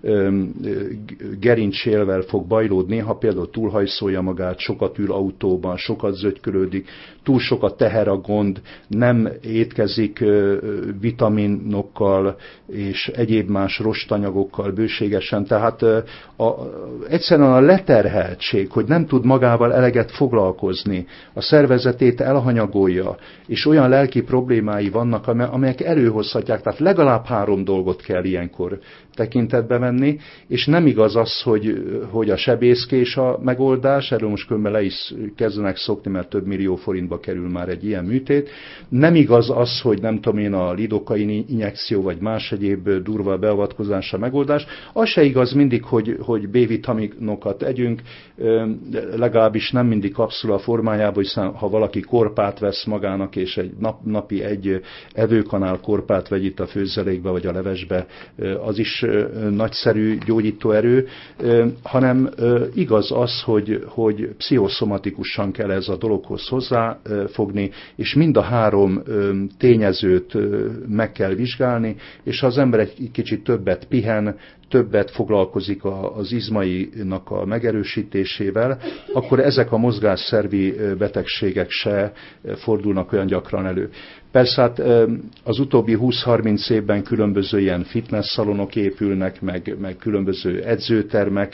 gerincsélvel fog bajlódni, ha például túlhajszolja magát, sokat ül autóban, sokat zögykölődik, túl sokat teher a gond, nem étkezik vitaminokkal és egyéb más rostanyagokkal bőségesen. Tehát egyszerűen a leterheltség, hogy nem tud magával eleget foglalkozni, a szervezetét elhanyagolja, és olyan lelki problémái vannak, amelyek előhozhatják. Tehát legalább 3 dolgot kell ilyenkor tekintetbe venni, és nem igaz az, hogy a sebészkés a megoldás, erről most különben le is kezdenek szokni, mert több millió forintba kerül már egy ilyen műtét. Nem igaz az, hogy nem tudom én, a lidokain injekció, vagy más egyéb durva beavatkozás a megoldás. Az se igaz mindig, hogy B-vitaminokat együnk, legalábbis nem mindig kapszula formájában, hiszen ha valaki korpát vesz magának, és egy napi egy evőkanál korpát vegy itt a főzelékbe, vagy a levesbe, az is nagyszerű gyógyító erő, hanem igaz az, hogy pszichoszomatikusan kell ez a dologhoz hozzáfogni, és mind a 3 tényezőt meg kell vizsgálni, és ha az ember egy kicsit többet pihen, többet foglalkozik az izmainak a megerősítésével, akkor ezek a mozgásszervi betegségek se fordulnak olyan gyakran elő. Persze hát az utóbbi 20-30 évben különböző ilyen fitness szalonok épülnek, meg különböző edzőtermek.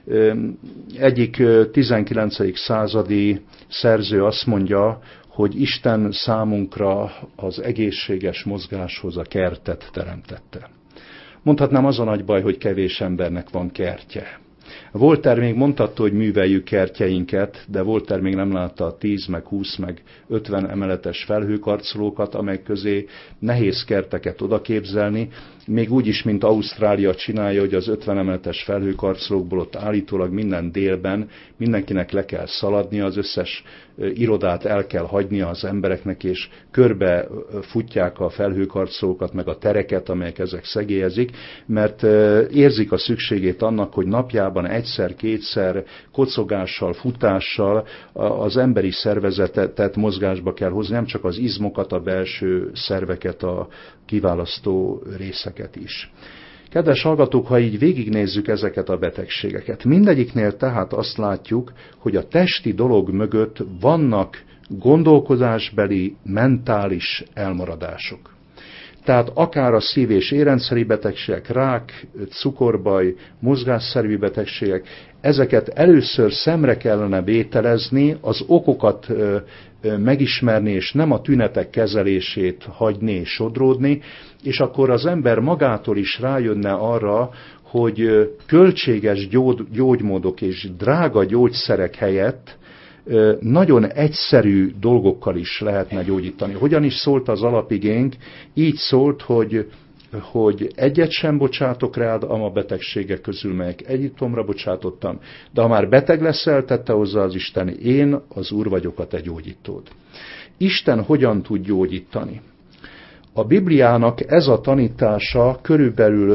Egyik 19. századi szerző azt mondja, hogy Isten számunkra az egészséges mozgáshoz a kertet teremtette. Mondhatnám, az a nagy baj, hogy kevés embernek van kertje. Voltaire még mondhatta, hogy műveljük kertjeinket, de Voltaire még nem látta a 10, meg 20, meg 50 emeletes felhőkarcolókat, amely közé nehéz kerteket odaképzelni, még úgy is, mint Ausztrália csinálja, hogy az 50 emeletes felhőkarcolókból ott állítólag minden délben mindenkinek le kell szaladni, az összes irodát el kell hagynia az embereknek, és körbe futják a felhőkarcolókat, meg a tereket, amelyek ezek szegélyezik, mert érzik a szükségét annak, hogy napjában egyszer-kétszer kocogással, futással az emberi szervezetet mozgásba kell hozni, nem csak az izmokat, a belső szerveket, a kiválasztó részeket is. Kedves hallgatók, ha így végignézzük ezeket a betegségeket, mindegyiknél tehát azt látjuk, hogy a testi dolog mögött vannak gondolkodásbeli, mentális elmaradások. Tehát akár a szív- és érrendszeri betegségek, rák, cukorbaj, mozgásszervi betegségek, ezeket először szemre kellene vételezni, az okokat megismerni, és nem a tünetek kezelését hagyni és sodródni, és akkor az ember magától is rájönne arra, hogy költséges gyógymódok és drága gyógyszerek helyett nagyon egyszerű dolgokkal is lehetne gyógyítani. Hogyan is szólt az alapigénk? Így szólt, hogy egyet sem bocsátok rád a betegségek közül, melyek Egyiptomra bocsátottam, de ha már beteg leszel, tette hozzá az Isten, én az Úr vagyok a te gyógyítód. Isten hogyan tud gyógyítani? A Bibliának ez a tanítása körülbelül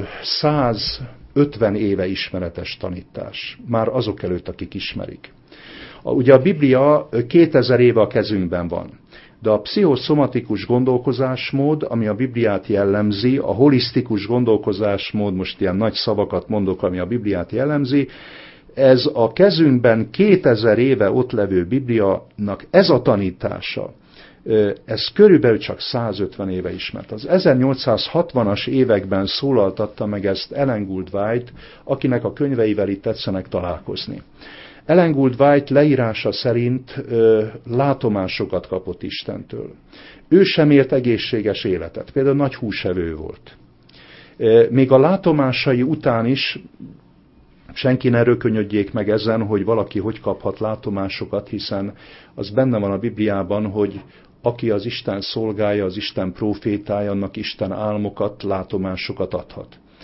150 éve ismeretes tanítás. Már azok előtt, akik ismerik. Ugye a Biblia 2000 éve a kezünkben van, de a pszichoszomatikus gondolkozásmód, ami a Bibliát jellemzi, a holisztikus gondolkozásmód, most ilyen nagy szavakat mondok, ami a Bibliát jellemzi, ez a kezünkben 2000 éve ott levő Bibliának ez a tanítása, ez körülbelül csak 150 éve ismert. Az 1860-as években szólaltatta meg ezt Ellen Gould White, akinek a könyveivel itt tetszenek találkozni. Ellen Gould White leírása szerint látomásokat kapott Istentől. Ő sem élt egészséges életet, például nagy húsevő volt. Még a látomásai után is senki ne rökönyödjék meg ezen, hogy valaki hogy kaphat látomásokat, hiszen az benne van a Bibliában, hogy aki az Isten szolgálja, az Isten prófétája, annak Isten álmokat, látomásokat adhat.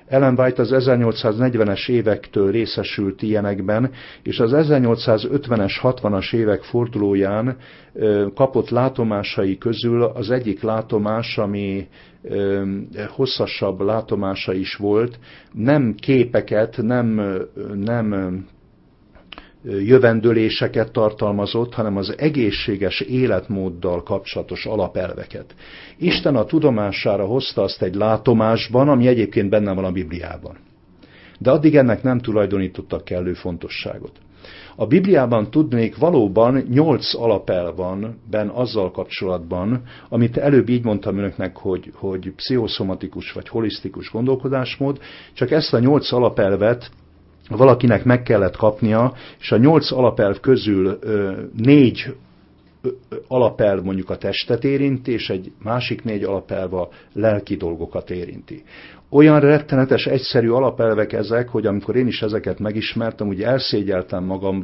Ellen White az 1840-es évektől részesült ilyenekben, és az 1850-es, 60-as évek fordulóján kapott látomásai közül az egyik látomás, ami hosszasabb látomása is volt, nem képeket, nem jövendőléseket tartalmazott, hanem az egészséges életmóddal kapcsolatos alapelveket. Isten a tudomására hozta azt egy látomásban, ami egyébként benne van a Bibliában. De addig ennek nem tulajdonítottak kellő fontosságot. A Bibliában tudnék valóban 8 alapelv van benne azzal kapcsolatban, amit előbb így mondtam önöknek, hogy pszichoszomatikus vagy holisztikus gondolkodásmód, csak ezt a 8 alapelvet valakinek meg kellett kapnia, és a 8 alapelv közül 4 alapelv mondjuk a testet érinti, és egy másik 4 alapelv a lelki dolgokat érinti. Olyan rettenetes, egyszerű alapelvek ezek, hogy amikor én is ezeket megismertem, úgy elszégyeltem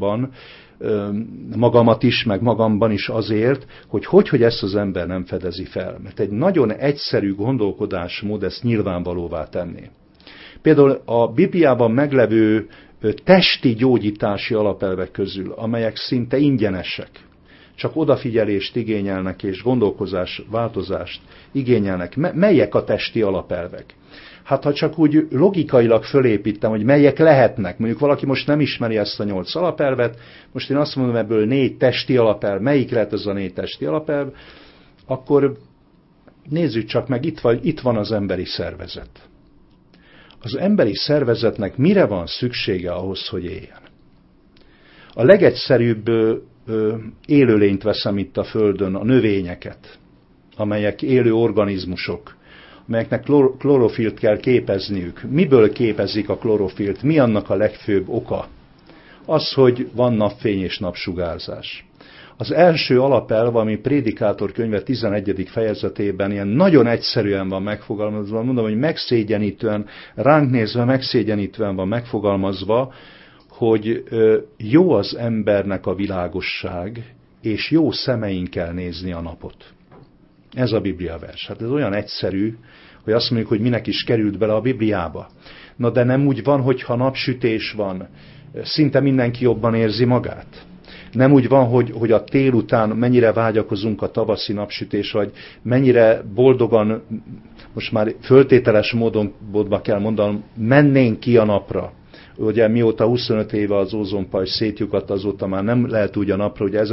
magamat is, meg magamban is azért, hogy ezt az ember nem fedezi fel. Mert egy nagyon egyszerű gondolkodásmód ezt nyilvánvalóvá tenné. Például a Bibliában meglevő testi gyógyítási alapelvek közül, amelyek szinte ingyenesek, csak odafigyelést igényelnek és gondolkozás, változást igényelnek. Melyek a testi alapelvek? Hát ha csak úgy logikailag fölépítem, hogy melyek lehetnek, mondjuk valaki most nem ismeri ezt a 8 alapelvet, most én azt mondom, ebből 4 testi alapelv, melyik lehet ez a 4 testi alapelv, akkor nézzük csak meg, itt van az emberi szervezet. Az emberi szervezetnek mire van szüksége ahhoz, hogy éljen? A legegyszerűbb élőlényt veszem itt a Földön, a növényeket, amelyek élő organizmusok, amelyeknek klorofilt kell képezniük. Miből képezik a klorofilt? Mi annak a legfőbb oka? Az, hogy van napfény és napsugárzás. Az első alapelv, ami Prédikátor könyve 11. fejezetében ilyen nagyon egyszerűen van megfogalmazva, mondom, hogy megszégyenítően, ránk nézve megszégyenítően van megfogalmazva, hogy jó az embernek a világosság, és jó szemeinkkel nézni a napot. Ez a Biblia vers. Hát ez olyan egyszerű, hogy azt mondjuk, hogy minek is került bele a Bibliába. Na de nem úgy van, hogyha napsütés van, szinte mindenki jobban érzi magát. Nem úgy van, hogy a tél után mennyire vágyakozunk a tavaszi napsütés, vagy mennyire boldogan, most már föltételes módon kell mondanom, mennénk ki a napra. Ugye mióta 25 éve az ózonpajzs szétlyukadt, azóta már nem lehet úgy a napra, hogy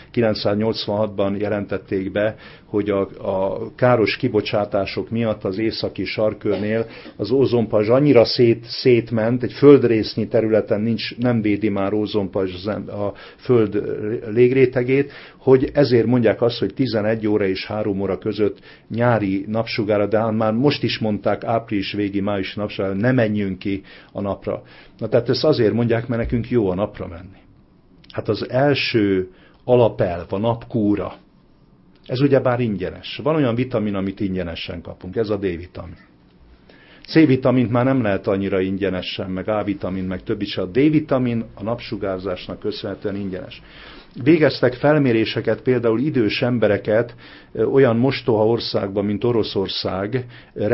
1986-ban jelentették be, hogy a káros kibocsátások miatt az északi sarkkörnél az ózonpajzs annyira szétment, egy földrésznyi területen nem védi már ózonpajzs a föld légrétegét, hogy ezért mondják azt, hogy 11 óra és 3 óra között nyári napsugára, de már most is mondták április végi, május napsugára, ne menjünk ki a napra. Na tehát ezt azért mondják, mert nekünk jó a napra menni. Hát az első alapelv, a napkúra, ez ugyebár ingyenes. Van olyan vitamin, amit ingyenesen kapunk, ez a D-vitamin. C-vitamint már nem lehet annyira ingyenesen, meg A-vitamin, meg többi is. A D-vitamin a napsugárzásnak köszönhetően ingyenes. Végeztek felméréseket, például idős embereket olyan mostoha országban, mint Oroszország,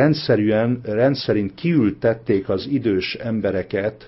rendszerint kiültették az idős embereket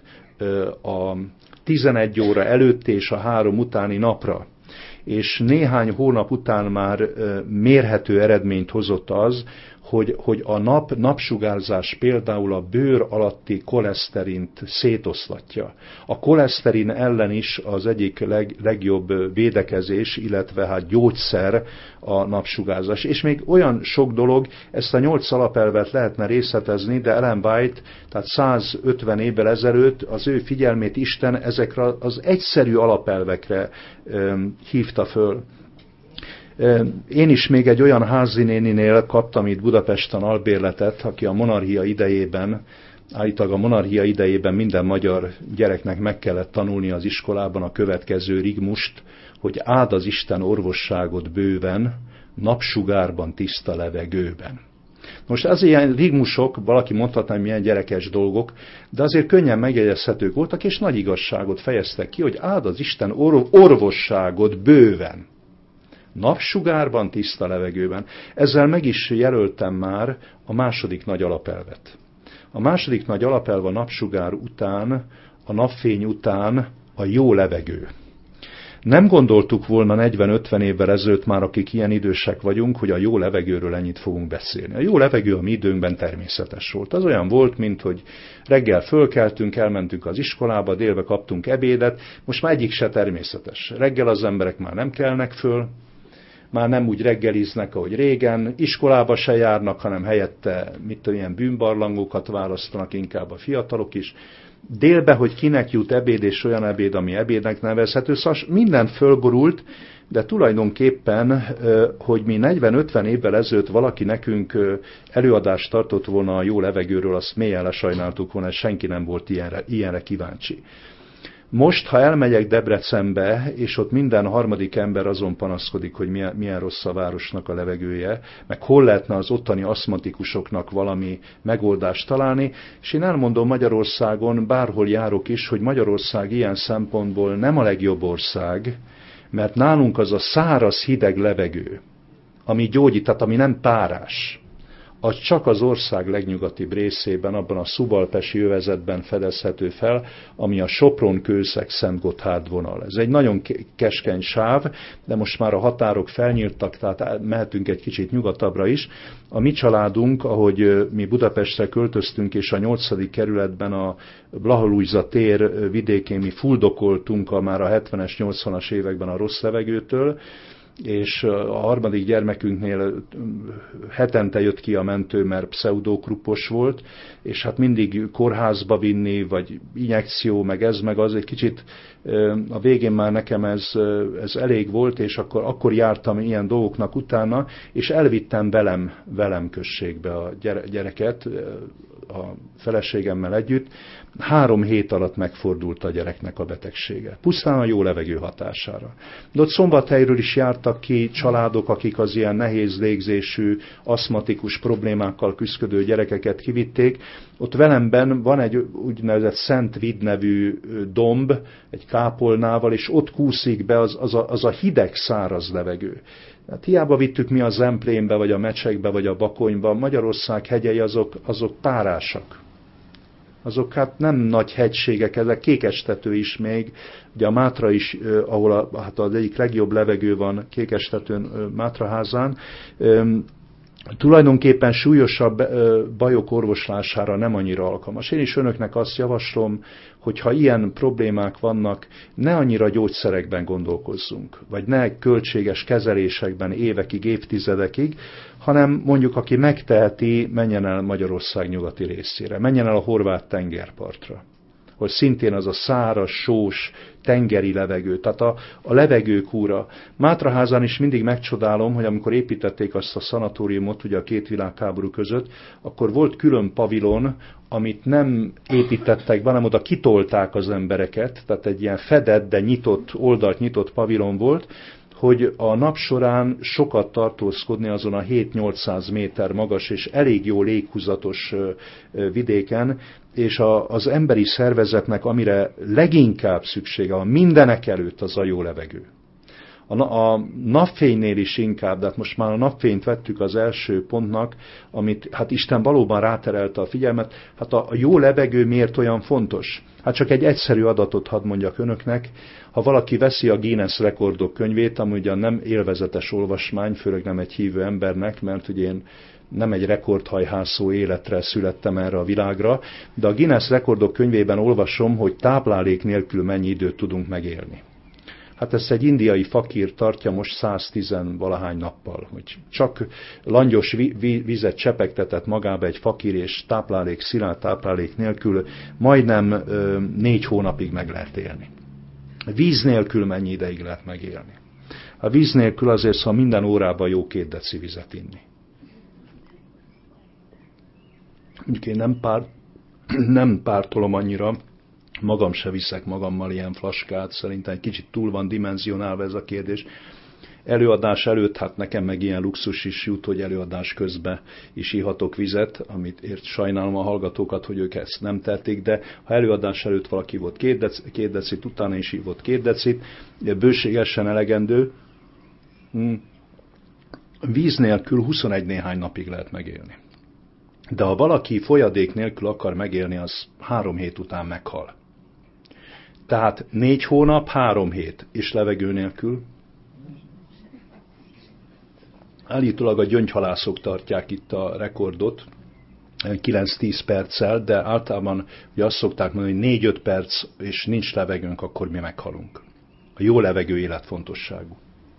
a 11 óra előtt és a 3 utáni napra. És néhány hónap után már mérhető eredményt hozott az, hogy a napsugárzás például a bőr alatti koleszterint szétoszlatja. A koleszterin ellen is az egyik legjobb védekezés, illetve hát gyógyszer a napsugárzás. És még olyan sok dolog, ezt a 8 alapelvet lehetne részletezni, de Ellen White, tehát 150 évvel ezelőtt az ő figyelmét Isten ezekre az egyszerű alapelvekre hívta föl. Én is még egy olyan házinéninél kaptam itt Budapesten albérletet, aki a monarchia idejében, állítólag a monarchia idejében minden magyar gyereknek meg kellett tanulni az iskolában a következő rigmust, hogy áld az Isten orvosságot bőven, napsugárban, tiszta levegőben. Most az ilyen rigmusok, valaki mondhatná, hogy milyen gyerekes dolgok, de azért könnyen megjegyezhetők voltak, és nagy igazságot fejeztek ki, hogy áld az Isten orvosságot bőven. Napsugárban, tiszta levegőben. Ezzel meg is jelöltem már a második nagy alapelvet. A második nagy alapelv a napsugár után, a napfény után a jó levegő. Nem gondoltuk volna 40-50 évvel ezelőtt már, akik ilyen idősek vagyunk, hogy a jó levegőről ennyit fogunk beszélni. A jó levegő a mi időnkben természetes volt. Az olyan volt, mint hogy reggel fölkeltünk, elmentünk az iskolába, délbe kaptunk ebédet, most már egyik se természetes. Reggel az emberek már nem kelnek föl, már nem úgy reggeliznek, ahogy régen, iskolába se járnak, hanem helyette ilyen bűnbarlangokat választanak inkább a fiatalok is. Délbe, hogy kinek jut ebéd, és olyan ebéd, ami ebédnek nevezhető, szóval minden fölborult, de tulajdonképpen, hogy mi 40-50 évvel ezelőtt valaki nekünk előadást tartott volna a jó levegőről, azt mélyen lesajnáltuk volna, és senki nem volt ilyenre kíváncsi. Most, ha elmegyek Debrecenbe, és ott minden harmadik ember azon panaszkodik, hogy milyen rossz a városnak a levegője, meg hol lehetne az ottani asztmatikusoknak valami megoldást találni, és én elmondom Magyarországon, bárhol járok is, hogy Magyarország ilyen szempontból nem a legjobb ország, mert nálunk az a száraz, hideg levegő, ami gyógyít, tehát ami nem párás, az csak az ország legnyugatibb részében, abban a szubalpesi övezetben fedezhető fel, ami a Sopron-Kőszeg-Szentgotthárd vonal. Ez egy nagyon keskeny sáv, de most már a határok felnyíltak, tehát mehetünk egy kicsit nyugatabbra is. A mi családunk, ahogy mi Budapestre költöztünk, és a 8. kerületben a Blaha-Lujza tér vidékén mi fuldokoltunk már a 70-es, 80-as években a rossz levegőtől, és a harmadik gyermekünknél hetente jött ki a mentő, mert pseudokrupos volt, és hát mindig kórházba vinni, vagy injekció, meg ez, meg az egy kicsit, a végén már nekem ez elég volt, és akkor jártam ilyen dolgoknak utána, és elvittem velem községbe a gyereket, a feleségemmel együtt. 3 hét alatt megfordult a gyereknek a betegsége. Pusztán a jó levegő hatására. De ott Szombathelyről is jártak ki családok, akik az ilyen nehéz légzésű, aszmatikus problémákkal küszködő gyerekeket kivitték. Ott Velemben van egy úgynevezett Szent Vid nevű domb, egy kápolnával, és ott kúszik be az a hideg, száraz levegő. Hát hiába vittük mi a Zemplénbe, vagy a Mecsekbe, vagy a Bakonyba, Magyarország hegyei azok párásak. Azok hát nem nagy hegységek, ezek Kékestető is még, ugye a Mátra is, ahol hát az egyik legjobb levegő van Kékestetőn, Mátraházán. Tulajdonképpen súlyosabb bajok orvoslására nem annyira alkalmas. Én is önöknek azt javaslom, hogy ha ilyen problémák vannak, ne annyira gyógyszerekben gondolkozzunk, vagy ne költséges kezelésekben évekig, évtizedekig, hanem mondjuk, aki megteheti, menjen el Magyarország nyugati részére, menjen el a horvát tengerpartra, hogy szintén az a száraz, sós, tengeri levegő, tehát a levegőkúra. Mátraházán is mindig megcsodálom, hogy amikor építették azt a szanatóriumot, ugye a 2 világháború között, akkor volt külön pavilon, amit nem építettek be, hanem oda kitolták az embereket, tehát egy ilyen fedett, de oldalt nyitott pavilon volt, hogy a nap során sokat tartózkodni azon a 7-800 méter magas és elég jó léghúzatos vidéken, és az emberi szervezetnek, amire leginkább szüksége van, mindenek előtt az a jó levegő. A napfénynél is inkább, de hát most már a napfényt vettük az első pontnak, amit hát Isten valóban ráterelte a figyelmet. Hát a jó levegő miért olyan fontos? Hát csak egy egyszerű adatot hadd mondjak önöknek. Ha valaki veszi a Guinness rekordok könyvét, ami ugyan nem élvezetes olvasmány, főleg nem egy hívő embernek, mert ugye én nem egy rekordhajhászó életre születtem erre a világra, de a Guinness rekordok könyvében olvasom, hogy táplálék nélkül mennyi időt tudunk megélni. Hát ezt egy indiai fakír tartja most 110-valahány nappal, hogy csak langyos vizet csepegtetett magába egy fakír, és szilárd táplálék nélkül majdnem 4 hónapig meg lehet élni. Víz nélkül mennyi ideig lehet megélni? A víz nélkül azért, szóval minden órában jó 2 deci vizet inni. Mondjuk én nem pártolom annyira, magam se viszek magammal ilyen flaskát, szerintem egy kicsit túl van dimenzionálva ez a kérdés. Előadás előtt, hát nekem meg ilyen luxus is jut, hogy előadás közben is ihatok vizet, amit ért sajnálom a hallgatókat, hogy ők ezt nem tették, de ha előadás előtt valaki volt 2 decit, utána is ívott 2 decit, bőségesen elegendő, víz nélkül 21 néhány napig lehet megélni. De ha valaki folyadék nélkül akar megélni, az 3 hét után meghal. Tehát 4 hónap, 3 hét, és levegő nélkül. Állítólag a gyöngyhalászok tartják itt a rekordot, 9-10 perccel, de általában ugye azt szokták mondani, hogy 4-5 perc, és nincs levegőnk, akkor mi meghalunk. A jó levegő életfontosságú.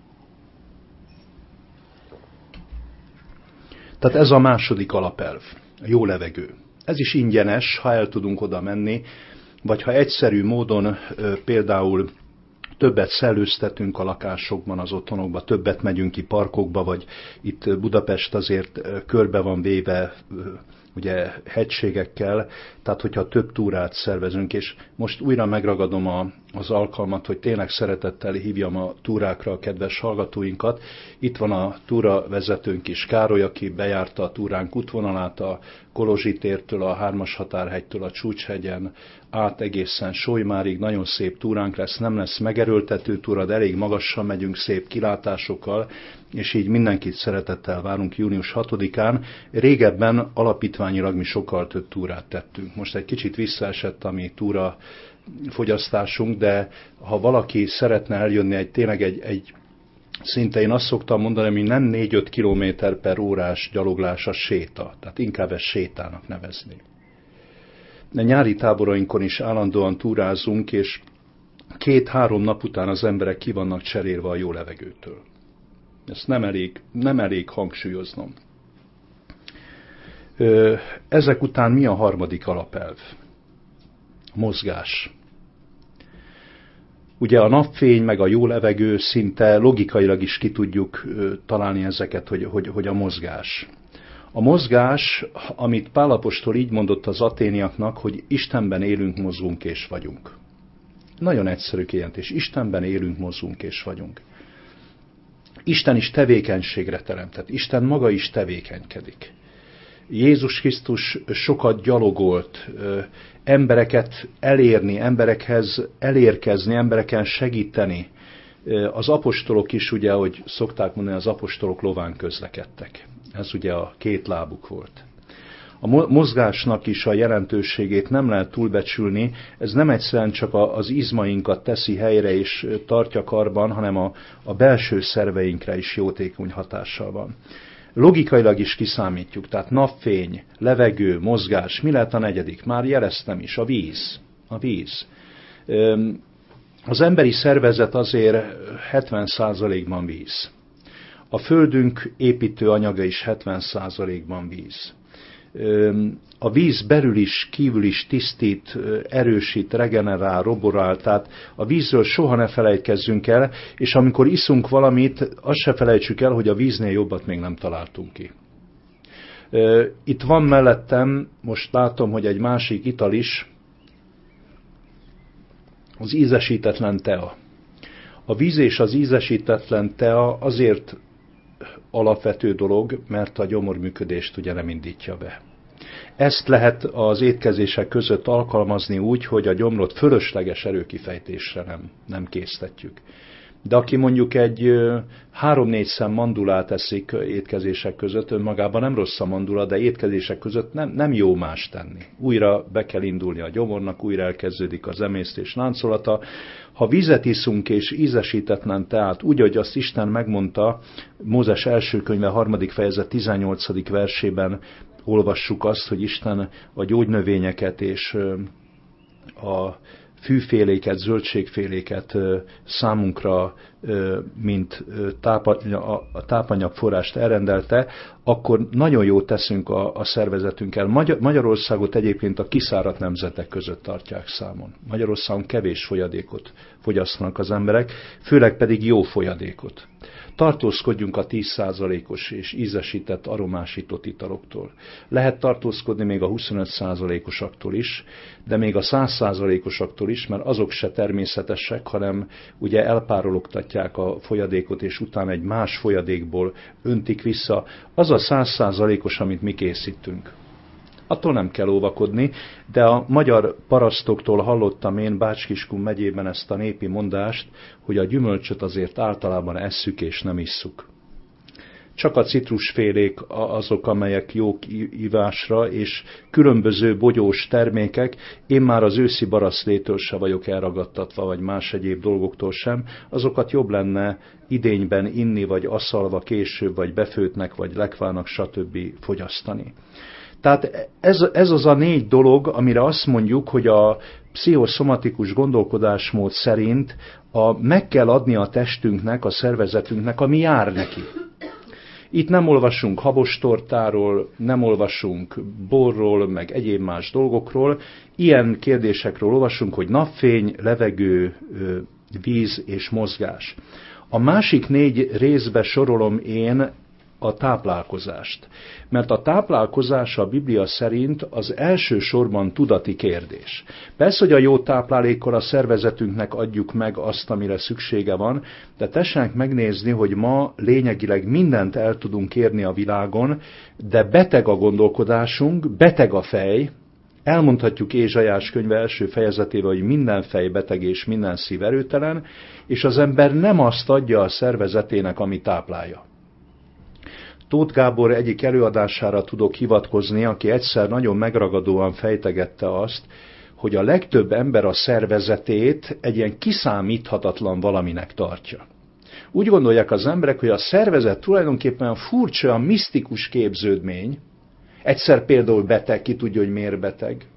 Tehát ez a második alapelv, a jó levegő. Ez is ingyenes, ha el tudunk oda menni, vagy ha egyszerű módon például többet szellőztetünk a lakásokban, az otthonokban, többet megyünk ki parkokba, vagy itt Budapest azért körbe van véve ugye hegységekkel, tehát hogyha több túrát szervezünk, és most újra megragadom az alkalmat, hogy tényleg szeretettel hívjam a túrákra a kedves hallgatóinkat. Itt van a túravezetőnk is, Károly, aki bejárta a túránk útvonalát a Kolozsi tértől, a 3-as határhegytől a Csúcshegyen át egészen Solymárig. Nagyon szép túránk lesz, nem lesz megerőltető túra, de elég magasan megyünk, szép kilátásokkal, és így mindenkit szeretettel várunk június 6-án. Régebben alapítványilag mi sokkal több túrát tettünk. Most egy kicsit visszaesett a mi túra fogyasztásunk, de ha valaki szeretne eljönni tényleg egy szinte én azt szoktam mondani, hogy nem 4-5 km/órás gyaloglás a séta, tehát inkább ezt sétának nevezni. De nyári táborainkon is állandóan túrázunk, és 2-3 nap után az emberek ki vannak cserélve a jó levegőtől. Ezt nem elég hangsúlyoznom. Ezek után mi a harmadik alapelv? Mozgás. Ugye a napfény meg a jó levegő szinte logikailag is ki tudjuk találni ezeket, hogy a mozgás. A mozgás, amit Pál apostol így mondott az aténiaknak, hogy Istenben élünk, mozgunk és vagyunk. Nagyon egyszerű kijelentés. Istenben élünk, mozgunk és vagyunk. Isten is tevékenységre teremtett. Isten maga is tevékenykedik. Jézus Krisztus sokat gyalogolt, embereket elérni, emberekhez elérkezni, embereken segíteni. Az apostolok is, ugye, ahogy szokták mondani, az apostolok lován közlekedtek. Ez ugye a 2 lábuk volt. A mozgásnak is a jelentőségét nem lehet túlbecsülni, ez nem egyszerűen csak az izmainkat teszi helyre és tartja karban, hanem a belső szerveinkre is jótékony hatással van. Logikailag is kiszámítjuk, tehát napfény, levegő, mozgás, mi lehet a negyedik? Már jeleztem is, a víz. A víz. Az emberi szervezet azért 70%-ban víz. A földünk építő anyaga is 70%-ban víz. A víz belül is, kívül is tisztít, erősít, regenerál, roborál, tehát a vízről soha ne felejtkezzünk el, és amikor iszunk valamit, azt se felejtsük el, hogy a víznél jobbat még nem találtunk ki. Itt van mellettem, most látom, hogy egy másik ital is, az ízesítetlen tea. A víz és az ízesítetlen tea azért alapvető dolog, mert a gyomorműködést ugye nem indítja be. Ezt lehet az étkezések között alkalmazni úgy, hogy a gyomrot fölösleges erőkifejtésre nem késztetjük. De aki mondjuk egy 3-4 szem mandulát eszik étkezések között, önmagában nem rossz a mandula, de étkezések között nem jó más tenni. Újra be kell indulni a gyomornak, újra elkezdődik az emésztés láncolata. Ha vizet iszunk és ízesítetlen teát, úgy, hogy azt Isten megmondta, Mózes első könyve 3. fejezet 18. versében olvassuk azt, hogy Isten a gyógynövényeket és a fűféléket, zöldségféléket számunkra, mint tápanyagforrást elrendelte, akkor nagyon jót teszünk a szervezetünkkel. Magyarországot egyébként a kiszáradt nemzetek között tartják számon. Magyarországon kevés folyadékot fogyasztanak az emberek, főleg pedig jó folyadékot. Tartózkodjunk a 10%-os és ízesített, aromásított italoktól. Lehet tartózkodni még a 25%-osaktól is, de még a 100%-osaktól is, mert azok se természetesek, hanem ugye elpárologtatják a folyadékot, és utána egy más folyadékból öntik vissza. Az a 100%-os, amit mi készítünk. Attól nem kell óvakodni, de a magyar parasztoktól hallottam én Bács-Kiskun megyében ezt a népi mondást, hogy a gyümölcsöt azért általában esszük és nem isszuk. csak a citrusfélék azok, amelyek jók ivásra, és különböző bogyós termékek, én már az őszi baraszlétől se vagyok elragadtatva, vagy más egyéb dolgoktól sem, azokat jobb lenne idényben inni, vagy asszalva később, vagy befőtnek, vagy lekvának, stb. Fogyasztani. Tehát ez az a 4 dolog, amire azt mondjuk, hogy a pszichoszomatikus gondolkodásmód szerint meg kell adni a testünknek, a szervezetünknek, ami jár neki. Itt nem olvasunk habostortáról, nem olvasunk borról, meg egyéb más dolgokról. Ilyen kérdésekről olvasunk, hogy napfény, levegő, víz és mozgás. A másik 4 részbe sorolom én a táplálkozást. Mert a táplálkozás a Biblia szerint az elsősorban tudati kérdés. Persze, hogy a jó táplálékkal a szervezetünknek adjuk meg azt, amire szüksége van, de tessenek megnézni, hogy ma lényegileg mindent el tudunk érni a világon, de beteg a gondolkodásunk, beteg a fej. Elmondhatjuk Ézsaiás könyve első fejezetével, hogy minden fej beteg és minden szív erőtelen, és az ember nem azt adja a szervezetének, ami táplálja. Tóth Gábor egyik előadására tudok hivatkozni, aki egyszer nagyon megragadóan fejtegette azt, hogy a legtöbb ember a szervezetét egy ilyen kiszámíthatatlan valaminek tartja. Úgy gondolják az emberek, hogy a szervezet tulajdonképpen furcsa, olyan misztikus képződmény. Egyszer például beteg, ki tudja, hogy miért beteg.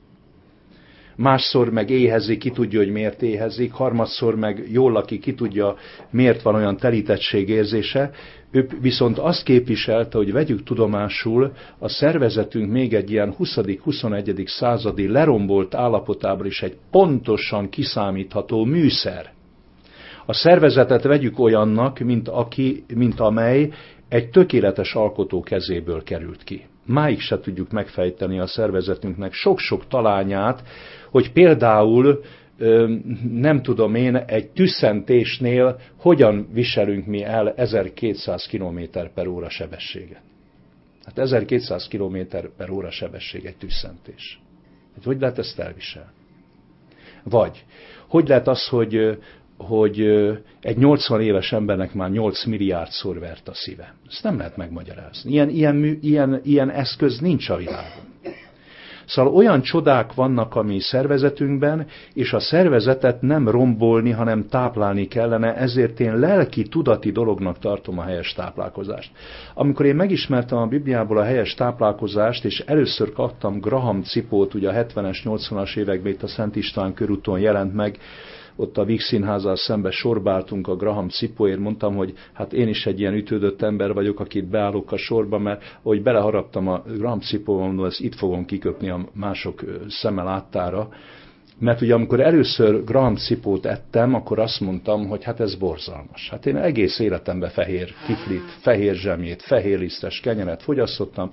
Másszor meg éhezik, ki tudja, hogy miért éhezik. Harmadszor meg jól lakik, ki tudja, miért van olyan telítettségérzése. Ő viszont azt képviselte, hogy vegyük tudomásul, a szervezetünk még egy ilyen 20.-21. századi lerombolt állapotában is egy pontosan kiszámítható műszer. A szervezetet vegyük olyannak, mint amely egy tökéletes alkotó kezéből került ki. Máig se tudjuk megfejteni a szervezetünknek sok-sok talányát, hogy például, nem tudom én, egy tüsszentésnél hogyan viselünk mi el 1200 km/h sebességet. Hát 1200 km/h sebesség egy tüsszentés. Hogy lehet ezt elviselni? Vagy, hogy lehet az, hogy egy 80 éves embernek már 8 milliárdszor vert a szíve. Ezt nem lehet megmagyarázni. Ilyen eszköz nincs a világon. Szóval olyan csodák vannak a mi szervezetünkben, és a szervezetet nem rombolni, hanem táplálni kellene, ezért én lelki, tudati dolognak tartom a helyes táplálkozást. Amikor én megismertem a Bibliából a helyes táplálkozást, és először kaptam Graham cipót, ugye a 70-es, 80-as években itt a Szent István körúton jelent meg, ott a Víg Színházzal szembe sorbáltunk a Graham cipóért, mondtam, hogy hát én is egy ilyen ütődött ember vagyok, akit beállok a sorba, mert ahogy beleharaptam a Graham cipóba, mondom, ezt itt fogom kiköpni a mások szeme láttára. Mert ugye amikor először Graham cipót ettem, akkor azt mondtam, hogy hát ez borzalmas. Hát én egész életemben fehér kiflit, fehér zsemjét, fehér lisztes kenyeret fogyasztottam.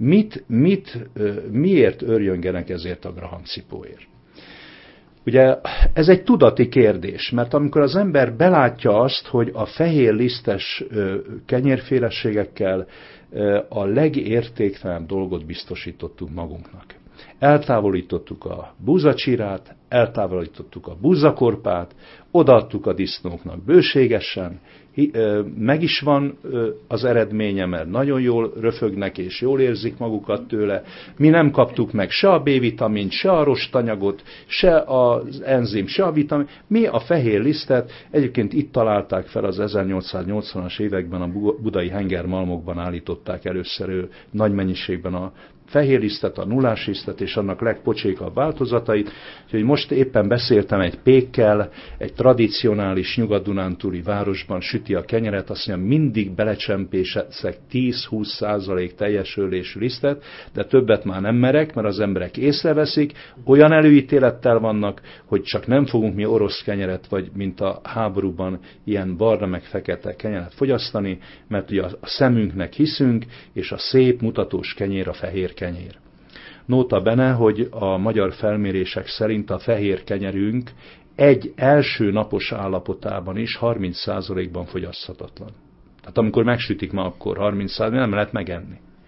Miért örjöngenek ezért a Graham cipóért? Ugye ez egy tudati kérdés, mert amikor az ember belátja azt, hogy a fehér lisztes kenyérféleségekkel a legértéktelenebb dolgot biztosítottunk magunknak. Eltávolítottuk a búzacsirát, eltávolítottuk a búzakorpát, odaadtuk a disznóknak bőségesen, meg is van az eredménye, mert nagyon jól röfögnek és jól érzik magukat tőle. Mi nem kaptuk meg se a B-vitamint, se a rostanyagot, se az enzim, se a vitamin. Mi a fehér lisztet, egyébként itt találták fel az 1880-as években, a budai hengermalmokban állították először nagy mennyiségben a fehér lisztet, a nullás lisztet és annak legpocsékabb változatait. Úgyhogy most éppen beszéltem egy pékkel, egy tradicionális nyugat-dunántúli városban süti a kenyeret, azt mondja, mindig belecsempészek 10-20% teljes ölésű lisztet, de többet már nem merek, mert az emberek észreveszik, olyan előítélettel vannak, hogy csak nem fogunk mi orosz kenyeret, vagy mint a háborúban ilyen barna meg fekete kenyeret fogyasztani, mert ugye a szemünknek hiszünk, és a szép mutatós kenyér a fehér kenyér. Nota bene, hogy a magyar felmérések szerint a fehér kenyerünk egy első napos állapotában is 30%-ban fogyaszthatatlan. Tehát amikor megsütik ma, akkor 30%, nem lehet megenni.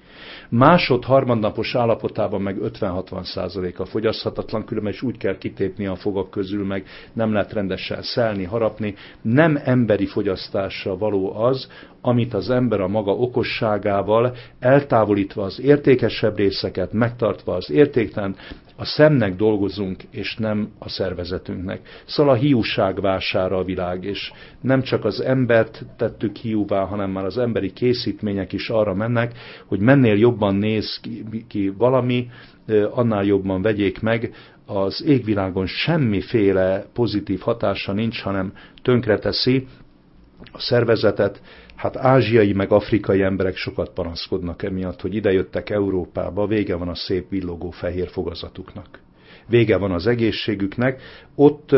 harmadnapos állapotában meg 50-60%-a fogyaszthatatlan, különben is úgy kell kitépni a fogak közül, meg nem lehet rendesen szelni, harapni. Nem emberi fogyasztásra való az, amit az ember a maga okosságával, eltávolítva az értékesebb részeket, megtartva az értéktelen, a szemnek dolgozunk, és nem a szervezetünknek. Szóval a hiúság vására a világ, és nem csak az embert tettük hiúvá, hanem már az emberi készítmények is arra mennek, hogy mennél jobban néz ki valami, annál jobban vegyék meg. Az égvilágon semmiféle pozitív hatása nincs, hanem tönkreteszi a szervezetet. Hát ázsiai meg afrikai emberek sokat panaszkodnak emiatt, hogy idejöttek Európába, vége van a szép villogó fehér fogazatuknak. Vége van az egészségüknek, ott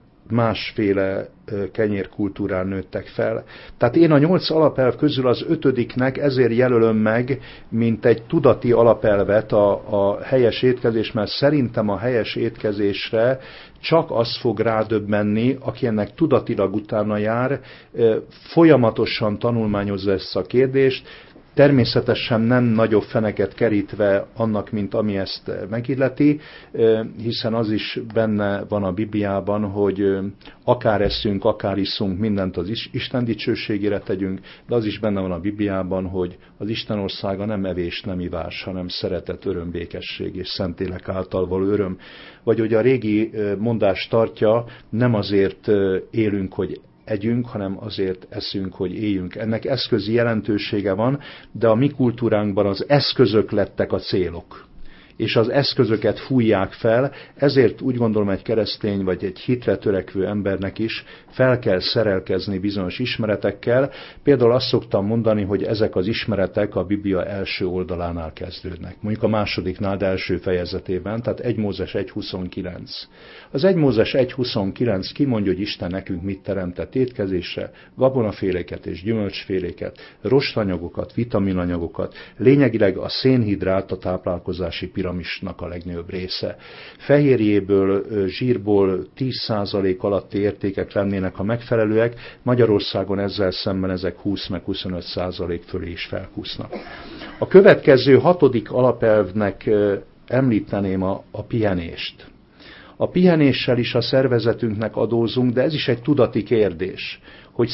másféle kenyérkultúrán nőttek fel. Tehát én a 8 alapelv közül az 5-nek ezért jelölöm meg, mint egy tudati alapelvet a helyes étkezés, mert szerintem a helyes étkezésre csak az fog rádöbbenni, aki ennek tudatilag utána jár, folyamatosan tanulmányozza ezt a kérdést, természetesen nem nagyobb feneket kerítve annak, mint ami ezt megilleti, hiszen az is benne van a Bibliában, hogy akár eszünk, akár iszunk, mindent az Isten dicsőségére tegyünk, de az is benne van a Bibliában, hogy az Isten országa nem evés, nem ivás, hanem szeretet, öröm, békesség és Szentlélek által való öröm. Vagy hogy a régi mondás tartja, nem azért élünk, hogy együnk, hanem azért eszünk, hogy éljünk. Ennek eszközi jelentősége van, de a mi kultúránkban az eszközök lettek a célok. És az eszközöket fújják fel, ezért úgy gondolom egy keresztény vagy egy hitre törekvő embernek is fel kell szerelkezni bizonyos ismeretekkel. Például azt szoktam mondani, hogy ezek az ismeretek a Biblia első oldalánál kezdődnek. Mondjuk a másodiknál, de első fejezetében, tehát 1 Mózes 1.29. Az 1 Mózes 1.29 kimondja, hogy Isten nekünk mit teremtett étkezésre, gabonaféléket és gyümölcsféléket, rostanyagokat, vitaminanyagokat, lényegileg a szénhidrát a táplálkozási piramisnak a legnagyobb része. Fehérjéből, zsírból 10% alatti értékek lennének a megfelelőek, Magyarországon ezzel szemben ezek 20-25% fölé is felkúsznak. A következő 6. alapelvnek említeném a pihenést. A pihenéssel is a szervezetünknek adózunk, de ez is egy tudati kérdés, hogy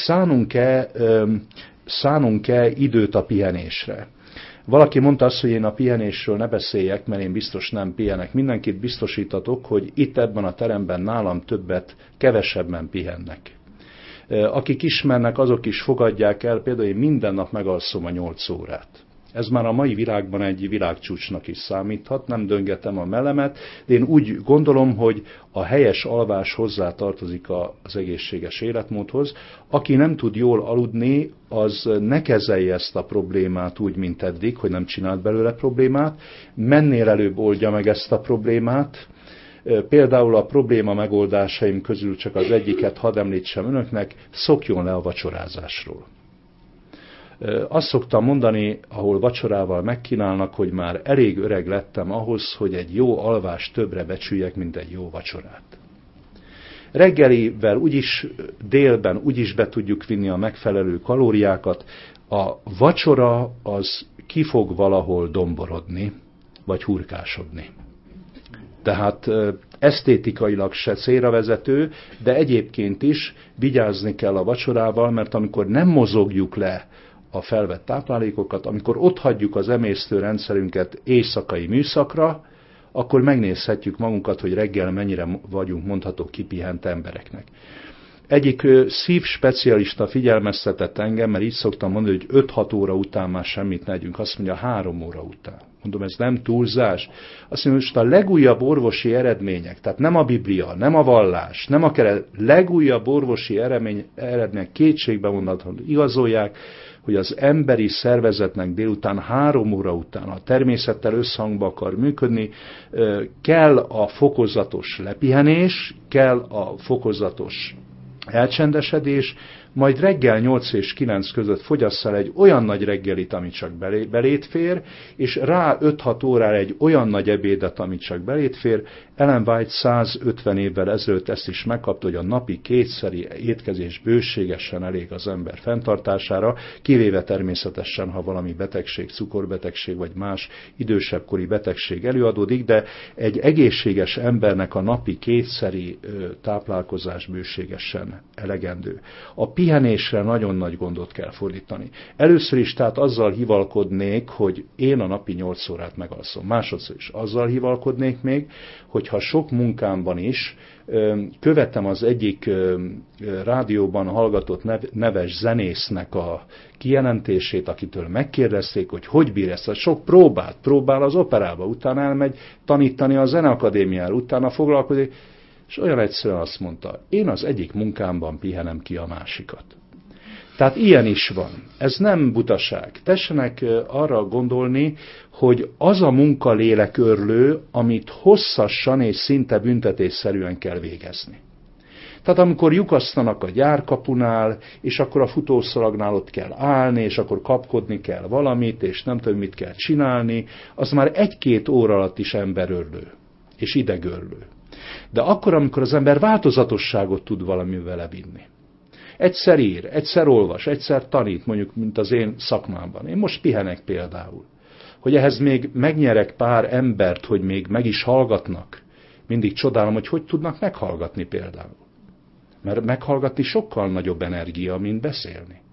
szánunk-e időt a pihenésre. Valaki mondta azt, hogy én a pihenésről ne beszéljek, mert én biztos nem pihenek. Mindenkit biztosítatok, hogy itt ebben a teremben nálam kevesebben pihennek. Akik ismernek, azok is fogadják el, például én minden nap megalszom a 8 órát. Ez már a mai világban egy világcsúcsnak is számíthat, nem döngetem a mellemet, de én úgy gondolom, hogy a helyes alvás hozzá tartozik az egészséges életmódhoz. Aki nem tud jól aludni, az ne kezelje ezt a problémát úgy, mint eddig, hogy nem csinált belőle problémát, mennél előbb oldja meg ezt a problémát. Például a probléma megoldásaim közül csak az egyiket hadd említsem önöknek, szokjon le a vacsorázásról. Azt szoktam mondani, ahol vacsorával megkínálnak, hogy már elég öreg lettem ahhoz, hogy egy jó alvást többre becsüljek, mint egy jó vacsorát. Reggelivel úgyis, délben úgyis be tudjuk vinni a megfelelő kalóriákat. A vacsora az ki fog valahol domborodni, vagy hurkásodni. Tehát esztétikailag se célra vezető, de egyébként is vigyázni kell a vacsorával, mert amikor nem mozogjuk le a felvett táplálékokat, amikor otthagyjuk az emésztőrendszerünket éjszakai műszakra, akkor megnézhetjük magunkat, hogy reggel mennyire vagyunk mondható kipihent embereknek. Egyik szívspecialista figyelmeztetett engem, mert így szoktam mondani, hogy 5-6 óra után már semmit ne együnk, azt mondja 3 óra után. Mondom, ez nem túlzás. Azt mondja, most a legújabb orvosi eredmények, tehát nem a Biblia, nem a vallás, nem a legújabb orvosi eredmények kétségbevonaton igazolják, hogy az emberi szervezetnek délután 3 óra után, a természettel összhangba akar működni, kell a fokozatos lepihenés, kell a fokozatos elcsendesedés, majd reggel 8 és 9 között fogyasz el egy olyan nagy reggelit, ami csak beléd fér, és rá 5-6 órára egy olyan nagy ebédet, ami csak beléd fér. Ellen White 150 évvel ezelőtt ezt is megkapta, hogy a napi 2-szeri étkezés bőségesen elég az ember fenntartására, kivéve természetesen, ha valami betegség, cukorbetegség vagy más idősebb kori betegség előadódik, de egy egészséges embernek a napi 2-szeri táplálkozás bőségesen elegendő. A pihenésre nagyon nagy gondot kell fordítani. Először is tehát azzal hivalkodnék, hogy én a napi 8 órát megalszom. Másodszor is azzal hivalkodnék még, hogyha sok munkámban is követem az egyik rádióban hallgatott neves zenésznek a kijelentését, akitől megkérdezték, hogy bír ezt. Sok próbál az operába, utána elmegy tanítani a zeneakadémiára, utána foglalkozik, és olyan egyszerűen azt mondta, én az egyik munkámban pihenem ki a másikat. Tehát ilyen is van. Ez nem butaság. Tessenek arra gondolni, hogy az a munkalélekörlő, amit hosszasan és szinte büntetésszerűen kell végezni. Tehát amikor lyukasztanak a gyárkapunál, és akkor a futószalagnál ott kell állni, és akkor kapkodni kell valamit, és nem tudom, mit kell csinálni, az már 1-2 óra alatt is emberörlő, és idegörlő. De akkor, amikor az ember változatosságot tud valamivel vele vinni. Egyszer ír, egyszer olvas, egyszer tanít, mondjuk, mint az én szakmámban. Én most pihenek például. Hogy ehhez még megnyerek pár embert, hogy még meg is hallgatnak. Mindig csodálom, hogy tudnak meghallgatni például. Mert meghallgatni sokkal nagyobb energia, mint beszélni.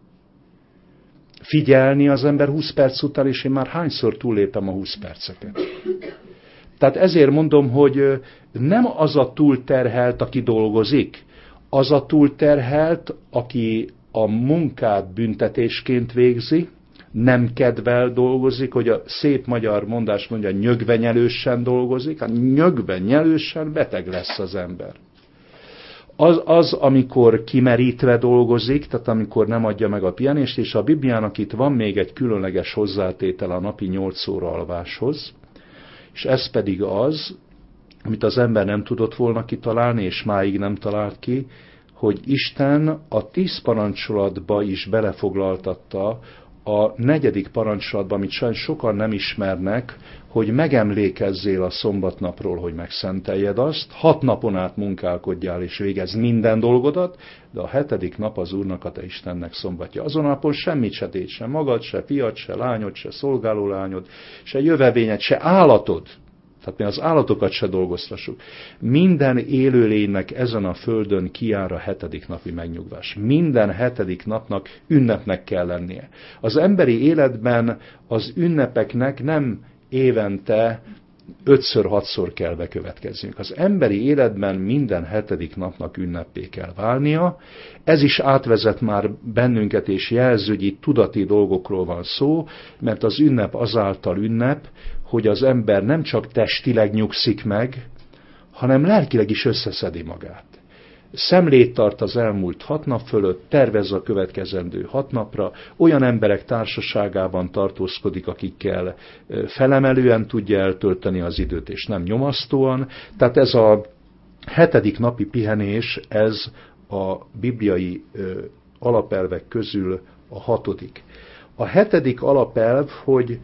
Figyelni az ember 20 perc után, és én már hányszor túllépem a 20 perceket. Tehát ezért mondom, hogy nem az a túlterhelt, aki dolgozik, az a túlterhelt, aki a munkát büntetésként végzi, nem kedvel dolgozik, hogy a szép magyar mondás mondja, nyögvenyelősen dolgozik, hát nyögvenyelősen beteg lesz az ember. Amikor kimerítve dolgozik, tehát amikor nem adja meg a pihenést, és a Bibliának itt van még egy különleges hozzátétel a napi 8 óra alváshoz, és ez pedig az, amit az ember nem tudott volna kitalálni, és máig nem talált ki, hogy Isten a 10 parancsolatba is belefoglaltatta a 4. parancsolatba, amit sajnos sokan nem ismernek, hogy megemlékezzél a szombatnapról, hogy megszenteljed azt, 6 napon át munkálkodjál és végezz minden dolgodat, de a 7. nap az Úrnak, a te Istennek szombatja. Azon a napon semmit se tégy, se magad, se fiad, se lányod, se szolgáló lányod, se jövevényed, se állatod. Tehát mi az állatokat se dolgoztassuk. Minden élőlénynek ezen a földön kijár a 7. napi megnyugvás. Minden 7. napnak ünnepnek kell lennie. Az emberi életben az ünnepeknek nem évente 5-6-szor kell bekövetkezniük. Az emberi életben minden 7. napnak ünneppé kell válnia. Ez is átvezet már bennünket, és jelző, hogy itt tudati dolgokról van szó, mert az ünnep azáltal ünnep, hogy az ember nem csak testileg nyugszik meg, hanem lelkileg is összeszedi magát. Szemlét tart az elmúlt 6 nap fölött, tervez a következendő 6 napra, olyan emberek társaságában tartózkodik, akikkel felemelően tudja eltölteni az időt, és nem nyomasztóan. Tehát ez a 7. napi pihenés, ez a bibliai alapelvek közül a 6. A 7. alapelv, hogy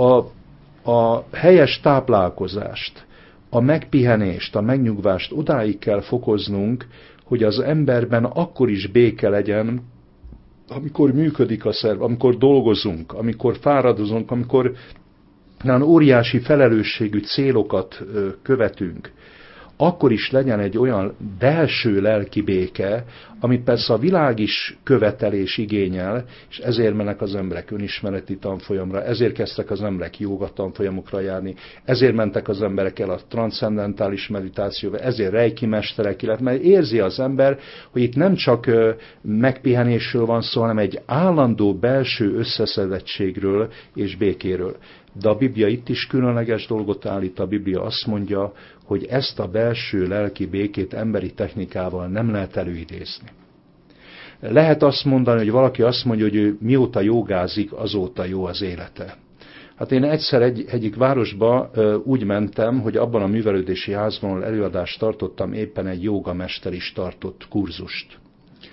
a helyes táplálkozást, a megpihenést, a megnyugvást odáig kell fokoznunk, hogy az emberben akkor is béke legyen, amikor működik a szerv, amikor dolgozunk, amikor fáradozunk, amikor óriási felelősségű célokat követünk. Akkor is legyen egy olyan belső lelki béke, amit persze a világ is követel és igényel, és ezért mennek az emberek önismereti tanfolyamra, ezért kezdtek az emberek jóga tanfolyamokra járni, ezért mentek az emberek el a transzcendentális meditációba, ezért reiki mesterek, illetve mert érzi az ember, hogy itt nem csak megpihenésről van szó, hanem egy állandó belső összeszedettségről és békéről. De a Biblia itt is különleges dolgot állít, a Biblia azt mondja, hogy ezt a belső lelki békét emberi technikával nem lehet előidézni. Lehet azt mondani, hogy valaki azt mondja, hogy ő mióta jogázik, azóta jó az élete. Hát én egyszer egyik városba úgy mentem, hogy abban a művelődési házban, ahol előadást tartottam, éppen egy jógamester is tartott kurzust.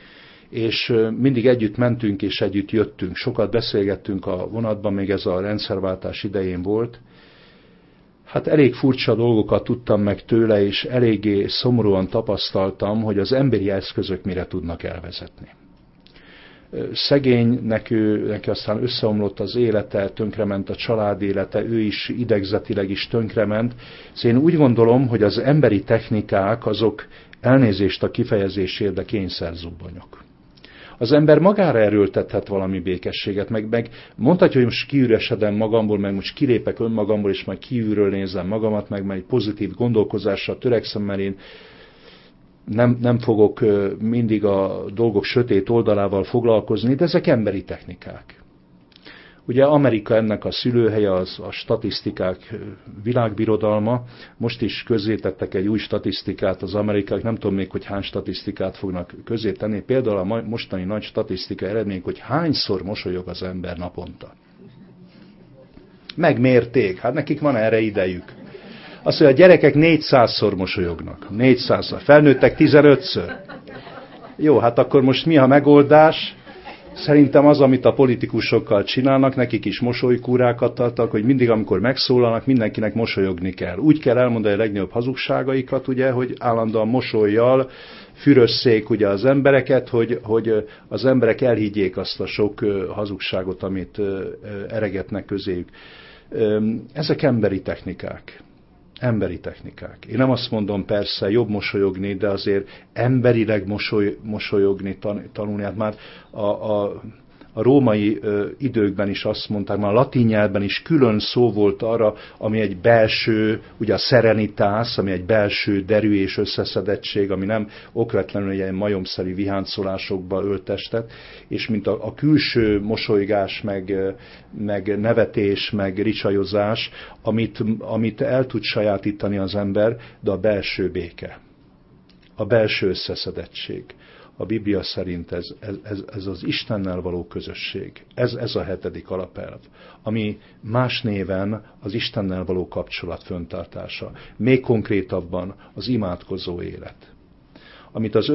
és mindig együtt mentünk és együtt jöttünk. Sokat beszélgettünk a vonatban, még ez a rendszerváltás idején volt. Hát elég furcsa dolgokat tudtam meg tőle, és eléggé szomorúan tapasztaltam, hogy az emberi eszközök mire tudnak elvezetni. Szegény, neki aztán összeomlott az élete, tönkrement a család élete, ő is idegzetileg is tönkrement. Szóval én úgy gondolom, hogy az emberi technikák azok elnézést a kifejezésért, de kényszerzubbonyok. Az ember magára erőltethet valami békességet, meg mondhatja, hogy most kiüresedem magamból, meg most kilépek önmagamból, és majd kívülről nézem magamat, meg egy pozitív gondolkozásra törekszem, mert én nem fogok mindig a dolgok sötét oldalával foglalkozni, de ezek emberi technikák. Ugye Amerika ennek a szülőhelye, a statisztikák világbirodalma. Most is közzétettek egy új statisztikát az amerikaiak, nem tudom még, hogy hány statisztikát fognak közzétenni. Például a mostani nagy statisztika eredmény, hogy hányszor mosolyog az ember naponta. Megmérték, hát nekik van erre idejük. Azt mondja, a gyerekek 400-szor mosolyognak. 400-szor. Felnőttek 15-ször. Jó, hát akkor most mi a megoldás? Szerintem az, amit a politikusokkal csinálnak, nekik is mosolykúrákat tartak, hogy mindig, amikor megszólalnak, mindenkinek mosolyogni kell. Úgy kell elmondani a legnagyobb hazugságaikat, ugye, hogy állandóan mosollyal fürösszék ugye az embereket, hogy az emberek elhiggyék azt a sok hazugságot, amit eregetnek közéjük. Ezek emberi technikák. Emberi technikák. Én nem azt mondom, persze jobb mosolyogni, de azért emberileg mosolyogni tanulni. Hát már a római időkben is azt mondták, már a latin nyelvben is külön szó volt arra, ami egy belső, ugye a serenitás, ami egy belső derű és összeszedettség, ami nem okvetlenül ilyen majomszerű viháncolásokba öltestet, és mint a külső mosolygás, meg nevetés, meg ricsajozás, amit el tud sajátítani az ember, de a belső béke, a belső összeszedettség. A Biblia szerint ez az Istennel való közösség. Ez a 7. alapelv, ami más néven az Istennel való kapcsolat föntartása. Még konkrétabban az imádkozó élet. Amit az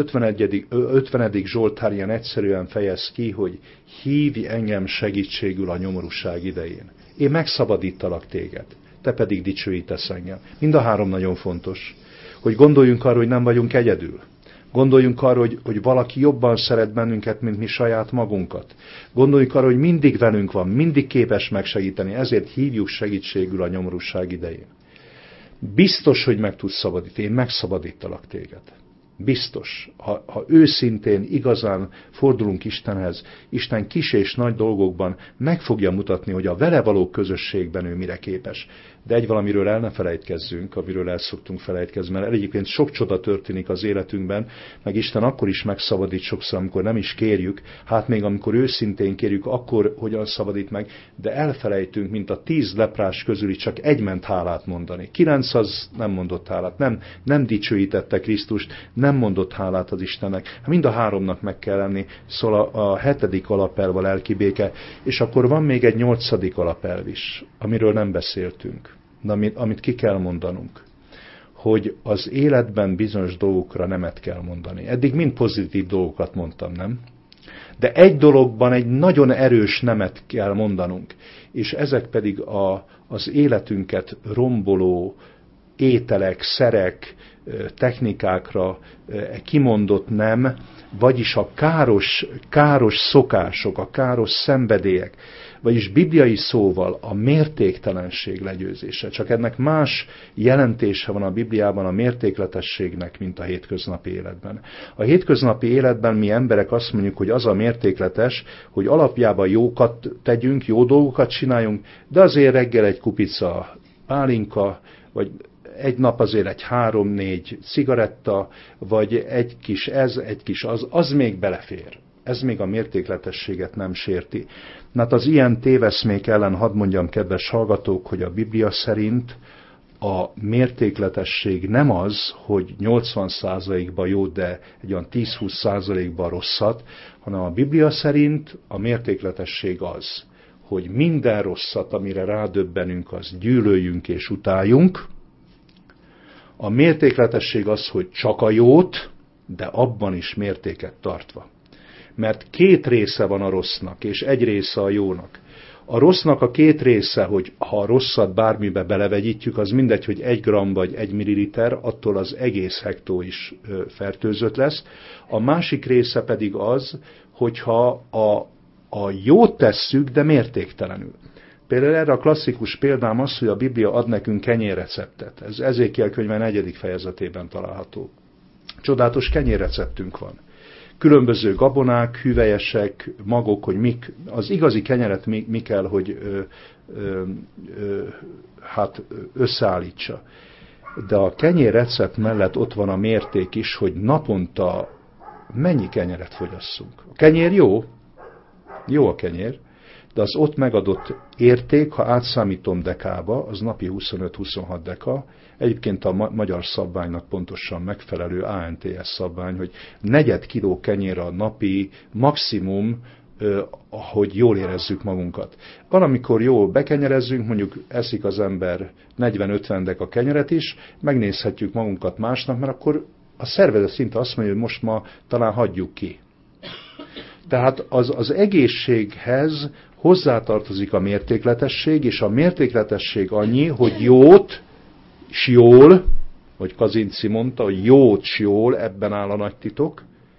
50. Zsoltár ilyen egyszerűen fejez ki, hogy hívj engem segítségül a nyomorúság idején. Én megszabadítalak téged, te pedig dicsőítesz engem. Mind a három nagyon fontos, hogy gondoljunk arra, hogy nem vagyunk egyedül. Gondoljunk arra, hogy valaki jobban szeret bennünket, mint mi saját magunkat. Gondoljunk arra, hogy mindig velünk van, mindig képes megsegíteni, ezért hívjuk segítségül a nyomorúság idején. Biztos, hogy meg tudsz szabadítani, én megszabadítalak téged. Biztos, ha őszintén, igazán fordulunk Istenhez, Isten kis és nagy dolgokban meg fogja mutatni, hogy a vele való közösségben ő mire képes. De egy valamiről el ne felejtkezzünk, amiről el szoktunk felejtkezni, mert egyébként sok csoda történik az életünkben, meg Isten akkor is megszabadít sokszor, amikor nem is kérjük, hát még amikor őszintén kérjük, akkor hogyan szabadít meg, de elfelejtünk, mint a 10 leprás közül csak egy ment hálát mondani. 9 az nem mondott hálát, nem dicsőítette Krisztust, nem mondott hálát az Istennek. Mind a 3-nak meg kell lenni, szóval a 7. alapelv a lelki béke, és akkor van még egy 8. alapelv is, amiről nem beszéltünk, de amit ki kell mondanunk, hogy az életben bizonyos dolgokra nemet kell mondani. Eddig mind pozitív dolgokat mondtam, nem? De egy dologban egy nagyon erős nemet kell mondanunk, és ezek pedig az életünket romboló ételek, szerek, technikákra kimondott nem, vagyis a káros szokások, a káros szenvedélyek, vagyis bibliai szóval a mértéktelenség legyőzése. Csak ennek más jelentése van a Bibliában a mértékletességnek, mint a hétköznapi életben. A hétköznapi életben mi emberek azt mondjuk, hogy az a mértékletes, hogy alapjában jókat tegyünk, jó dolgokat csináljunk, de azért reggel egy kupica pálinka, vagy egy nap azért egy 3-4 cigaretta, vagy egy kis ez, egy kis az még belefér. Ez még a mértékletességet nem sérti. Hát az ilyen téveszmék ellen hadd mondjam, kedves hallgatók, hogy a Biblia szerint a mértékletesség nem az, hogy 80%-ban jó, de egy olyan 10-20%-ban rosszat, hanem a Biblia szerint a mértékletesség az, hogy minden rosszat, amire rádöbbenünk, az gyűlöljünk és utáljunk. A mértékletesség az, hogy csak a jót, de abban is mértéket tartva. Mert két része van a rossznak, és egy része a jónak. A rossznak a két része, hogy ha a rosszat bármibe belevegyítjük, az mindegy, hogy 1 gram vagy 1 milliliter, attól az egész hektó is fertőzött lesz. A másik része pedig az, hogyha a jót tesszük, de mértéktelenül. Például erre a klasszikus példám az, hogy a Biblia ad nekünk kenyérreceptet. Ez Ezékiel könyve 4. fejezetében található. Csodálatos kenyérreceptünk van. Különböző gabonák, hüvelyesek, magok, hogy mik, az igazi kenyeret mi kell, hogy összeállítsa. De a kenyérrecept mellett ott van a mérték is, hogy naponta mennyi kenyeret fogyasszunk. A kenyér jó a kenyér, de az ott megadott érték, ha átszámítom dekába, az napi 25-26 deka, egyébként a magyar szabványnak pontosan megfelelő ANTS szabvány, hogy 4 kiló kenyér a napi maximum, hogy jól érezzük magunkat. Van, amikor jól bekenyerezzünk, mondjuk eszik az ember 40-50 deka kenyeret is, megnézhetjük magunkat másnap, mert akkor a szervezet szinte azt mondja, hogy most ma talán hagyjuk ki. Tehát az egészséghez hozzátartozik a mértékletesség, és a mértékletesség annyi, hogy jót s jól, hogy Kazinci mondta, hogy jót s jól, ebben áll a nagy titok,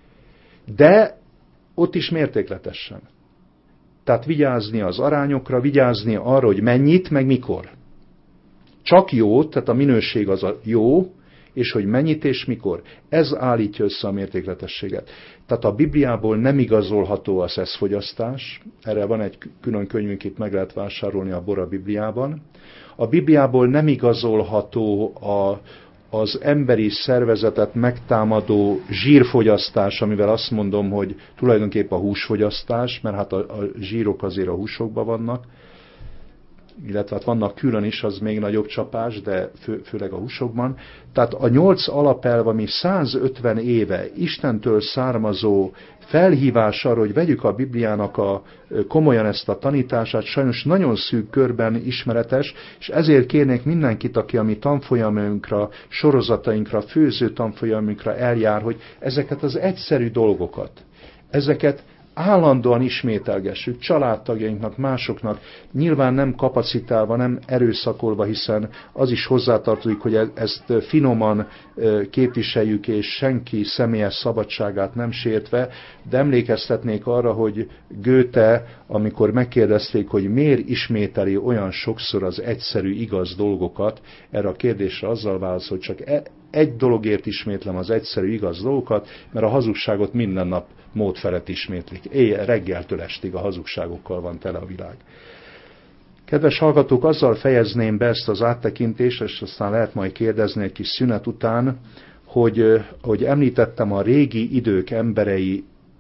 de ott is mértékletesen. Tehát vigyázni az arányokra, vigyázni arra, hogy mennyit, meg mikor. Csak jót, tehát a minőség az a jó, és hogy mennyit és mikor. Ez állítja össze a mértékletességet. Tehát a Bibliából nem igazolható a szeszfogyasztás, erre van egy külön könyvünk, itt meg lehet vásárolni a Bora Bibliában. A Bibliából nem igazolható az emberi szervezetet megtámadó zsírfogyasztás, amivel azt mondom, hogy tulajdonképpen a húsfogyasztás, mert hát a zsírok azért a húsokban vannak, illetve hát vannak külön is, az még nagyobb csapás, de főleg a húsokban. Tehát a 8 alapelv, ami 150 éve Istentől származó felhívás arra, hogy vegyük a Bibliának komolyan ezt a tanítását, sajnos nagyon szűk körben ismeretes, és ezért kérnék mindenkit, aki a mi tanfolyamainkra, sorozatainkra, főző tanfolyamainkra eljár, hogy ezeket az egyszerű dolgokat, ezeket állandóan ismételgessük családtagjainknak, másoknak, nyilván nem kapacitálva, nem erőszakolva, hiszen az is hozzátartozik, hogy ezt finoman képviseljük, és senki személyes szabadságát nem sértve, de emlékeztetnék arra, hogy Goethe, amikor megkérdezték, hogy miért ismételi olyan sokszor az egyszerű, igaz dolgokat, erre a kérdésre azzal válaszol, hogy csak egy dologért ismétlem az egyszerű, igaz dolgokat, mert a hazugságot minden nap mód felett ismétlik. Reggeltől estig a hazugságokkal van tele a világ. Kedves hallgatók, azzal fejezném be ezt az áttekintést, és aztán lehet majd kérdezni egy kis szünet után, hogy említettem, a régi idők emberei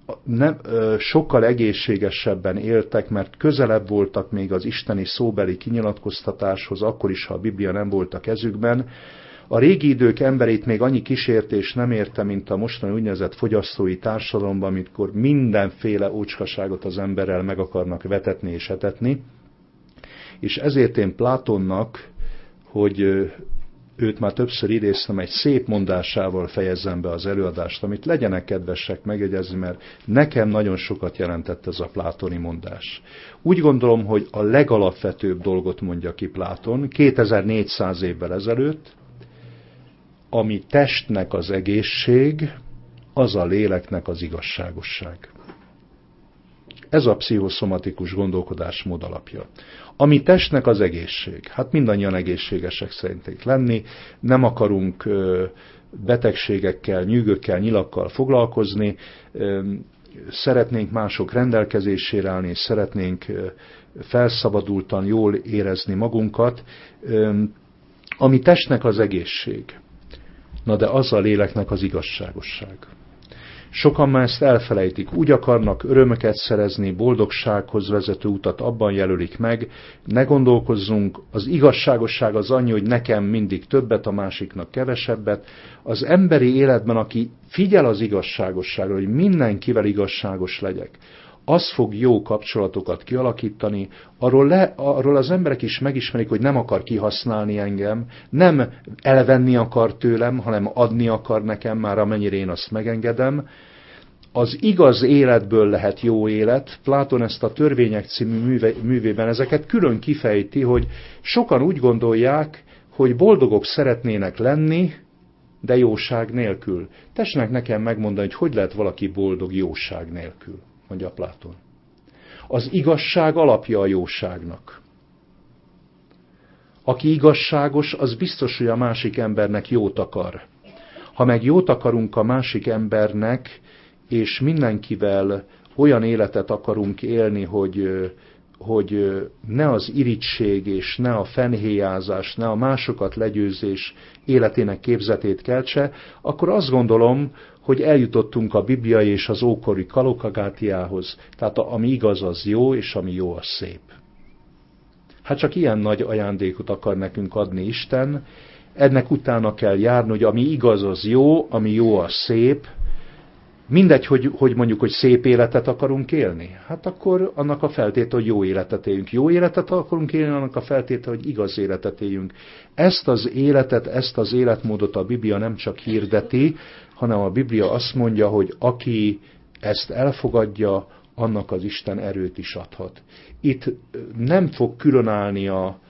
sokkal egészségesebben éltek, mert közelebb voltak még az isteni szóbeli kinyilatkoztatáshoz, akkor is, ha a Biblia nem volt a kezükben. A régi idők emberét még annyi kísértés nem érte, mint a mostani úgynevezett fogyasztói társadalomban, amikor mindenféle ócskaságot az emberrel meg akarnak vetetni és etetni. És ezért én Plátonnak, hogy őt már többször idéztem, egy szép mondásával fejezzem be az előadást, amit legyenek kedvesek megjegyezni, mert nekem nagyon sokat jelentett ez a plátoni mondás. Úgy gondolom, hogy a legalapvetőbb dolgot mondja ki Pláton 2400 évvel ezelőtt, ami testnek az egészség, az a léleknek az igazságosság. Ez a pszichoszomatikus gondolkodásmód alapja. Ami testnek az egészség. Hát mindannyian egészségesek szeretnénk lenni, nem akarunk betegségekkel, nyűgökkel, nyilakkal foglalkozni, szeretnénk mások rendelkezésére állni, és szeretnénk felszabadultan jól érezni magunkat. Ami testnek az egészség. Na de az a léleknek az igazságosság. Sokan már ezt elfelejtik. Úgy akarnak örömöket szerezni, boldogsághoz vezető utat abban jelölik meg. Ne gondolkozzunk, az igazságosság az annyi, hogy nekem mindig többet, a másiknak kevesebbet. Az emberi életben, aki figyel az igazságosságra, hogy mindenkivel igazságos legyek, az fog jó kapcsolatokat kialakítani, arról az emberek is megismerik, hogy nem akar kihasználni engem, nem elvenni akar tőlem, hanem adni akar nekem már, amennyire én azt megengedem. az igaz életből lehet jó élet. Pláton ezt a Törvények című művében ezeket külön kifejti, hogy sokan úgy gondolják, hogy boldogok szeretnének lenni, de jóság nélkül. Tessenek nekem megmondani, hogy lehet valaki boldog jóság nélkül, mondja Pláton. Az igazság alapja a jóságnak. Aki igazságos, az biztos, hogy a másik embernek jót akar. Ha meg jót akarunk a másik embernek, és mindenkivel olyan életet akarunk élni, hogy ne az irigység és ne a fenhéjázás, ne a másokat legyőzés életének képzetét keltse, akkor azt gondolom, hogy eljutottunk a Biblia és az ókori Kalokagátiához. Tehát ami igaz, az jó, és ami jó, az szép. Hát csak ilyen nagy ajándékot akar nekünk adni Isten, ennek utána kell járni, hogy ami igaz, az jó, ami jó, az szép. Mindegy, hogy mondjuk, hogy szép életet akarunk élni. Hát akkor annak a feltétele, hogy jó életet éljünk. Jó életet akarunk élni, annak a feltétele, hogy igaz életet éljünk. Ezt az életet, ezt az életmódot a Biblia nem csak hirdeti, hanem a Biblia azt mondja, hogy aki ezt elfogadja, annak az Isten erőt is adhat. Itt nem fog különállni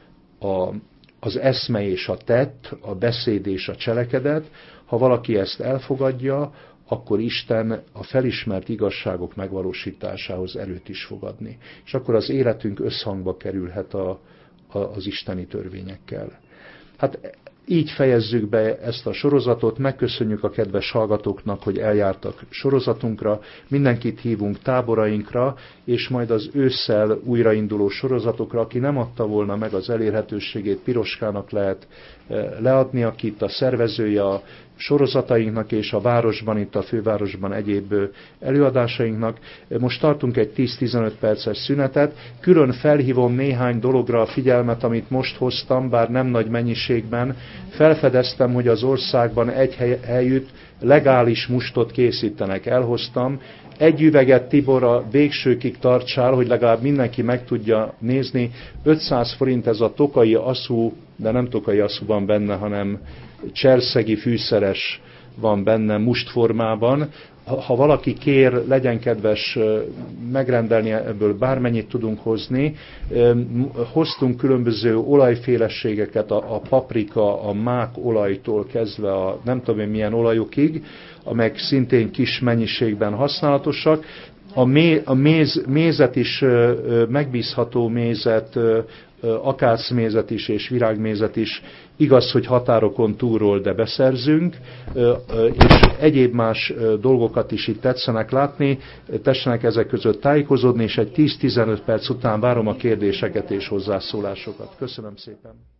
az eszme és a tett, a beszéd és a cselekedet. Ha valaki ezt elfogadja, akkor Isten a felismert igazságok megvalósításához erőt is fog adni. És akkor az életünk összhangba kerülhet az isteni törvényekkel. Hát így fejezzük be ezt a sorozatot, megköszönjük a kedves hallgatóknak, hogy eljártak sorozatunkra, mindenkit hívunk táborainkra, és majd az ősszel újrainduló sorozatokra, aki nem adta volna meg az elérhetőségét, Piroskának lehet leadni, aki itt a szervezője a sorozatainknak, és a városban, itt a fővárosban egyéb előadásainknak. Most tartunk egy 10-15 perces szünetet. Külön felhívom néhány dologra a figyelmet, amit most hoztam, bár nem nagy mennyiségben. Felfedeztem, hogy az országban egy helyütt legális mustot készítenek. Elhoztam. Egy üveget, Tibor, a végsőkig tartsál, hogy legalább mindenki meg tudja nézni. 500 forint ez a tokai aszú, de nem tokai aszú van benne, hanem cserszegi fűszeres van benne mustformában. Ha valaki kér, legyen kedves megrendelni, ebből bármennyit tudunk hozni. Hoztunk különböző olajféleségeket, a paprika, a mák olajtól kezdve a nem tudom én milyen olajokig, amelyek szintén kis mennyiségben használatosak. A mézet is, megbízható mézet, akácmézet is és virágmézet is, igaz, hogy határokon túlról, de beszerzünk, és egyéb más dolgokat is itt tetszenek látni, tessenek ezek között tájékozódni, és egy 10-15 perc után várom a kérdéseket és hozzászólásokat. Köszönöm szépen!